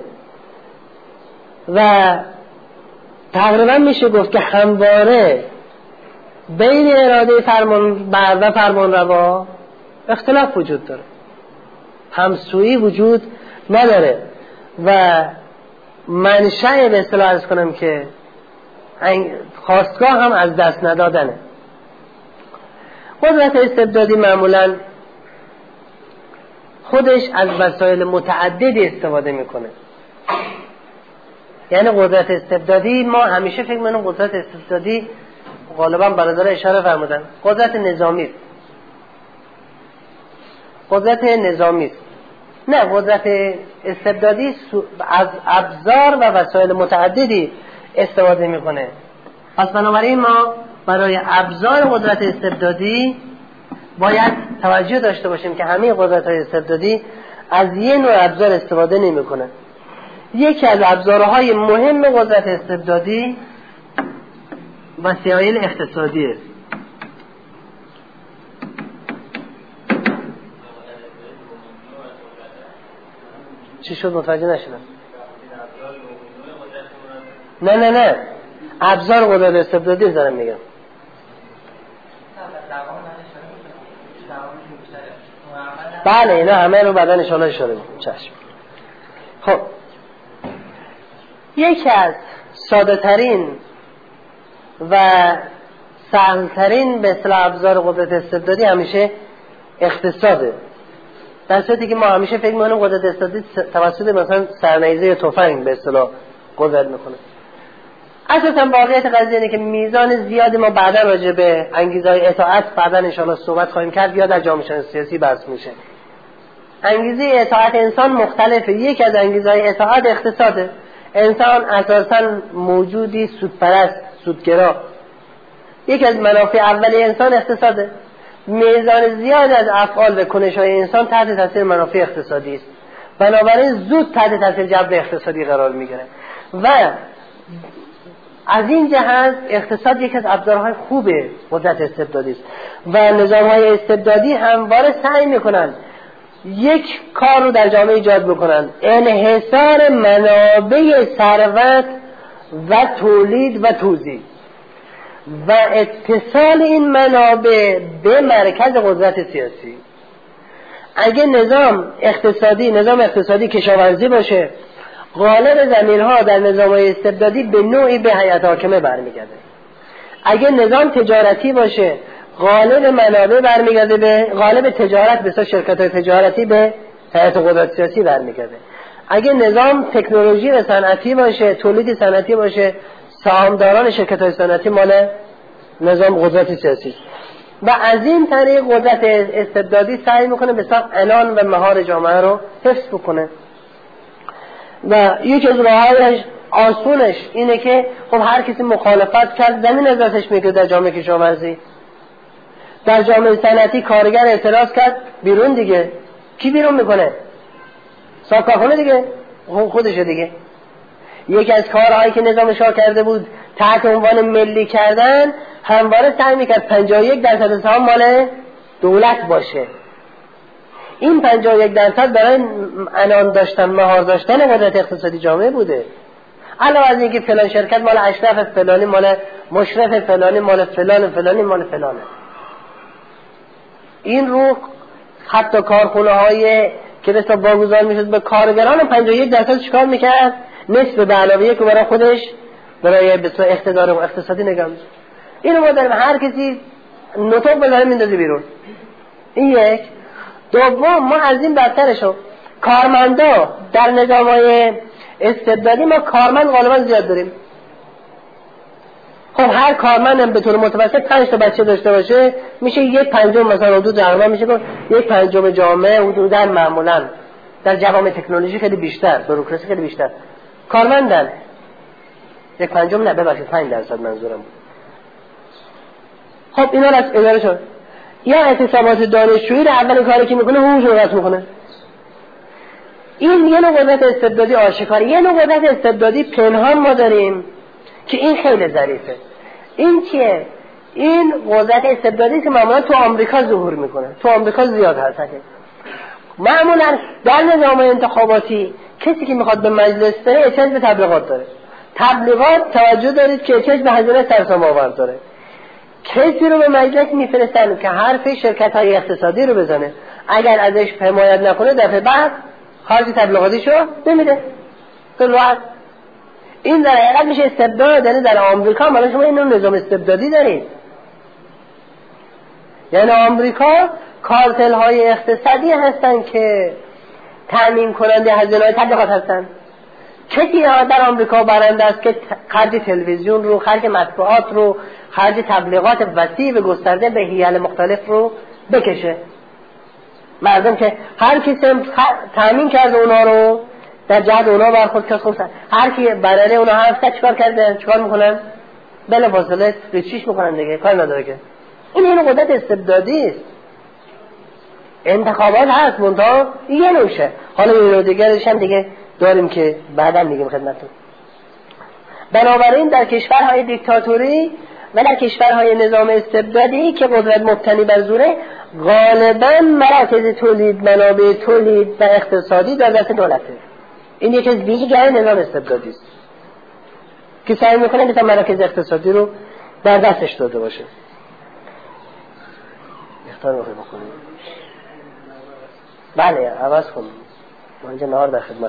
و تقریبا میشه گفت که همواره بین اراده فرمانبر و فرمانروا اختلاف وجود داره، همسویی وجود نداره و منشأ به اصطلاح عرض کنم که خواستگاه هم از دست ندادنه. قدرت استبدادی معمولا خودش از وسایل متعددی استفاده میکنه. یعنی قدرت استبدادی ما همیشه فکر می‌کنیم قدرت استبدادی غالبا برادر اشاره فرمودن قدرت نظامی. قدرت نظامی نه، قدرت استبدادی از ابزار و وسایل متعددی استفاده میکنه. پس بنابراین ما برای ابزار قدرت استبدادی باید توجه داشته باشیم که همه قدرت‌های استبدادی از یه نوع ابزار استفاده نمی‌کنه. یکی از ابزارهای مهم قدرت استبدادی وسایل اقتصادیه. چی شد متوجه نشدم؟ نه ابزار قدرت استبدادی دارم میگم. بله اینا همه رو بعدن انشاءالله اشاره میکنم. چشم. خب یکی از ساده ترین و سهل ترین به اصطلاح ابزار قدرت استبدادی همیشه اقتصاده. در صورتی که ما همیشه فکر می‌کنیم قدرت استبدادی توسط مثلا سرنیزه یا تفنگ به اصطلاح قدرت میکنه. اساسا واقعیت قضیه اینه که میزان زیادی ما بعدا راجع به انگیزه‌های اطاعت بعدا ان شاءالله صحبت خواهیم کرد یا در جامعه شناسی سیاسی بحث میشه. انگیزه اطاعت انسان مختلفه. یک از انگیزه‌های اطاعت اقتصاده. انسان اساسا موجودی سودپرست، سودگرا. یک از منافع اولیه انسان اقتصاده. میزان زیاد از افعال و کنش‌های انسان تحت تاثیر منافع اقتصادی است. بنابراین زود تحت تاثیر جبر اقتصادی قرار میگیره و از این جهت اقتصاد یکی از ابزارهای خوب قدرت استبدادی است و نظام‌های استبدادی همواره سعی میکنن یک کار رو در جامعه ایجاد بکنن: انحصار منابع ثروت و تولید و توزیع و اتصال این منابع به مرکز قدرت سیاسی. اگه نظام اقتصادی کشاورزی باشه، غالب زمین‌ها در نظام‌های استبدادی به نوعی به هیئت حاکمه برمیگرده. اگه نظام تجارتی باشه، غالب منابع برمیگرده به غالب تجارت، به شرکت‌های تجارتی به هیئت قدرت سیاسی برمیگرده. اگه نظام تکنولوژی و صنعتی باشه، تولید صنعتی باشه، سهامداران شرکت‌های صنعتی مال نظام قدرت سیاسی و از این طریق قدرت استبدادی سعی میکنه به صرف عنان و مهار جامعه رو حفظ بکنه. و یکی از راه‌هایش آسونش اینه که خب هر کسی مخالفت کرد زمین از دستش میگیره. در جامعه کشاورزی، در جامعه صنعتی کارگر اعتراض کرد بیرون دیگه. کی بیرون میکنه؟ صاحب کارخونه دیگه، خودشه دیگه. یکی از کارهایی که نظام شاه کرده بود تحت عنوان ملی کردن، همواره سعی میکرد 51% سهام مال دولت باشه. این 51% برای انان داشتن، مهار داشتن قدرت اقتصادی جامعه بوده. علاوه از اینکه فلان شرکت مال اشرف فلانی، مال مشرف فلانی، مال فلان فلانی، مال فلانه. این رو حتی کارخونه های که دستا واگذار میشد به کارگران 51% چیکار میکرد؟ نصف به علاوه که برای خودش برای بسیار اقتدار و اقتصادی نگاه میشه. اینو ما داریم هر کسی نطق بذاره میندازه بیرون. این یک. دوم، ما از این بدترشو کارمندا در نظام‌های استبدادی ما کارمند غالبا زیاد داریم. خب هر کارمندم به طور متوسط 5 تا بچه داشته باشه میشه 1/5 مثلا حدود تقریبا میشه که 1/5 جامعه حدودا معمولا در جوامع تکنولوژی خیلی بیشتر، بوروکراسی خیلی بیشتر کارمندن. 1/5 نه ببخشید 5% منظورم بود. خب اینا رو از اداره شد. یا اعتصابات دانشجویی رو اول کاری که میکنه حقوقش رو رد میکنه. این یه نوع قدرت استبدادی آشکار. یه نوع قدرت استبدادی پنهان ما داریم که این خیلی ظریفه. این چیه؟ این قدرت استبدادی که معمولا تو آمریکا ظهور میکنه. تو آمریکا زیاد هست. معمولا در نظام انتخاباتی کسی که میخواد به مجلس بره احتیاج به تبلیغات داره. تبلیغات توجه دارید که احتیاج به هزینه سرسام آورد داره. کسی رو به مجلس میفرستن که حرف شرکت های اقتصادی رو بزنه. اگر ازش حمایت نکنه دفعه بعد خارج تبلیغاتیشو نمیده. خیلی راحت. این در حقیقت میشه استبداد. یعنی در آمریکا ما شما این نظام استبدادی دارید. یعنی آمریکا کارتل های اقتصادی هستن که تامین کننده هزینه های تبلیغات هستن. کسی در آمریکا برنده است که خرج تلویزیون رو، خرج مطبوعات رو، خرج تبلیغات وسیع و گسترده به حیل مختلف رو بکشه. مردم که هر کسی تامین کرده اونا رو در جهت اونا برخورد کرد. خوبه هر کی برنده اونا هست چیکار کرده؟ چیکار میکنن؟ بلافاصله ریچیش میکنن دیگه، کار نداره که. این قدرت استبدادی است. انتخابات هست منتها یه نوشه. حالا این دیگرش هم دیگه داریم که بعدا میگیم خدمتتون. بنابراین در کشورهای دیکتاتوری و در کشورهای نظام استبدادی که قدرت مبتنی بر زوره غالبا مراکز تولید، منابع تولید و اقتصادی در دست دولته. این یکی از ویژگی‌های نظام استبدادی است که سعی میکنه که مراکز اقتصادی رو در دستش داده باشه. اختار رو بکنیم. بله عوض کنیم. ما اینجا نهار در خدمت.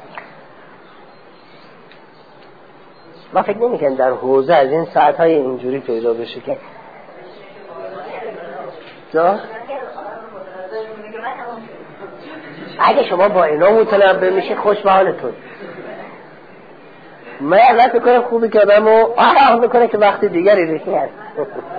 ما فکر نمی‌کنم در حوزه از این ساعت‌های اینجوری پیدا بشه که اگه شما با اینا متنبه میشه خوش به حالتون. من الان فکر کنم خوبی کردم و آرام میکنه که وقتی دیگری ریخی هست.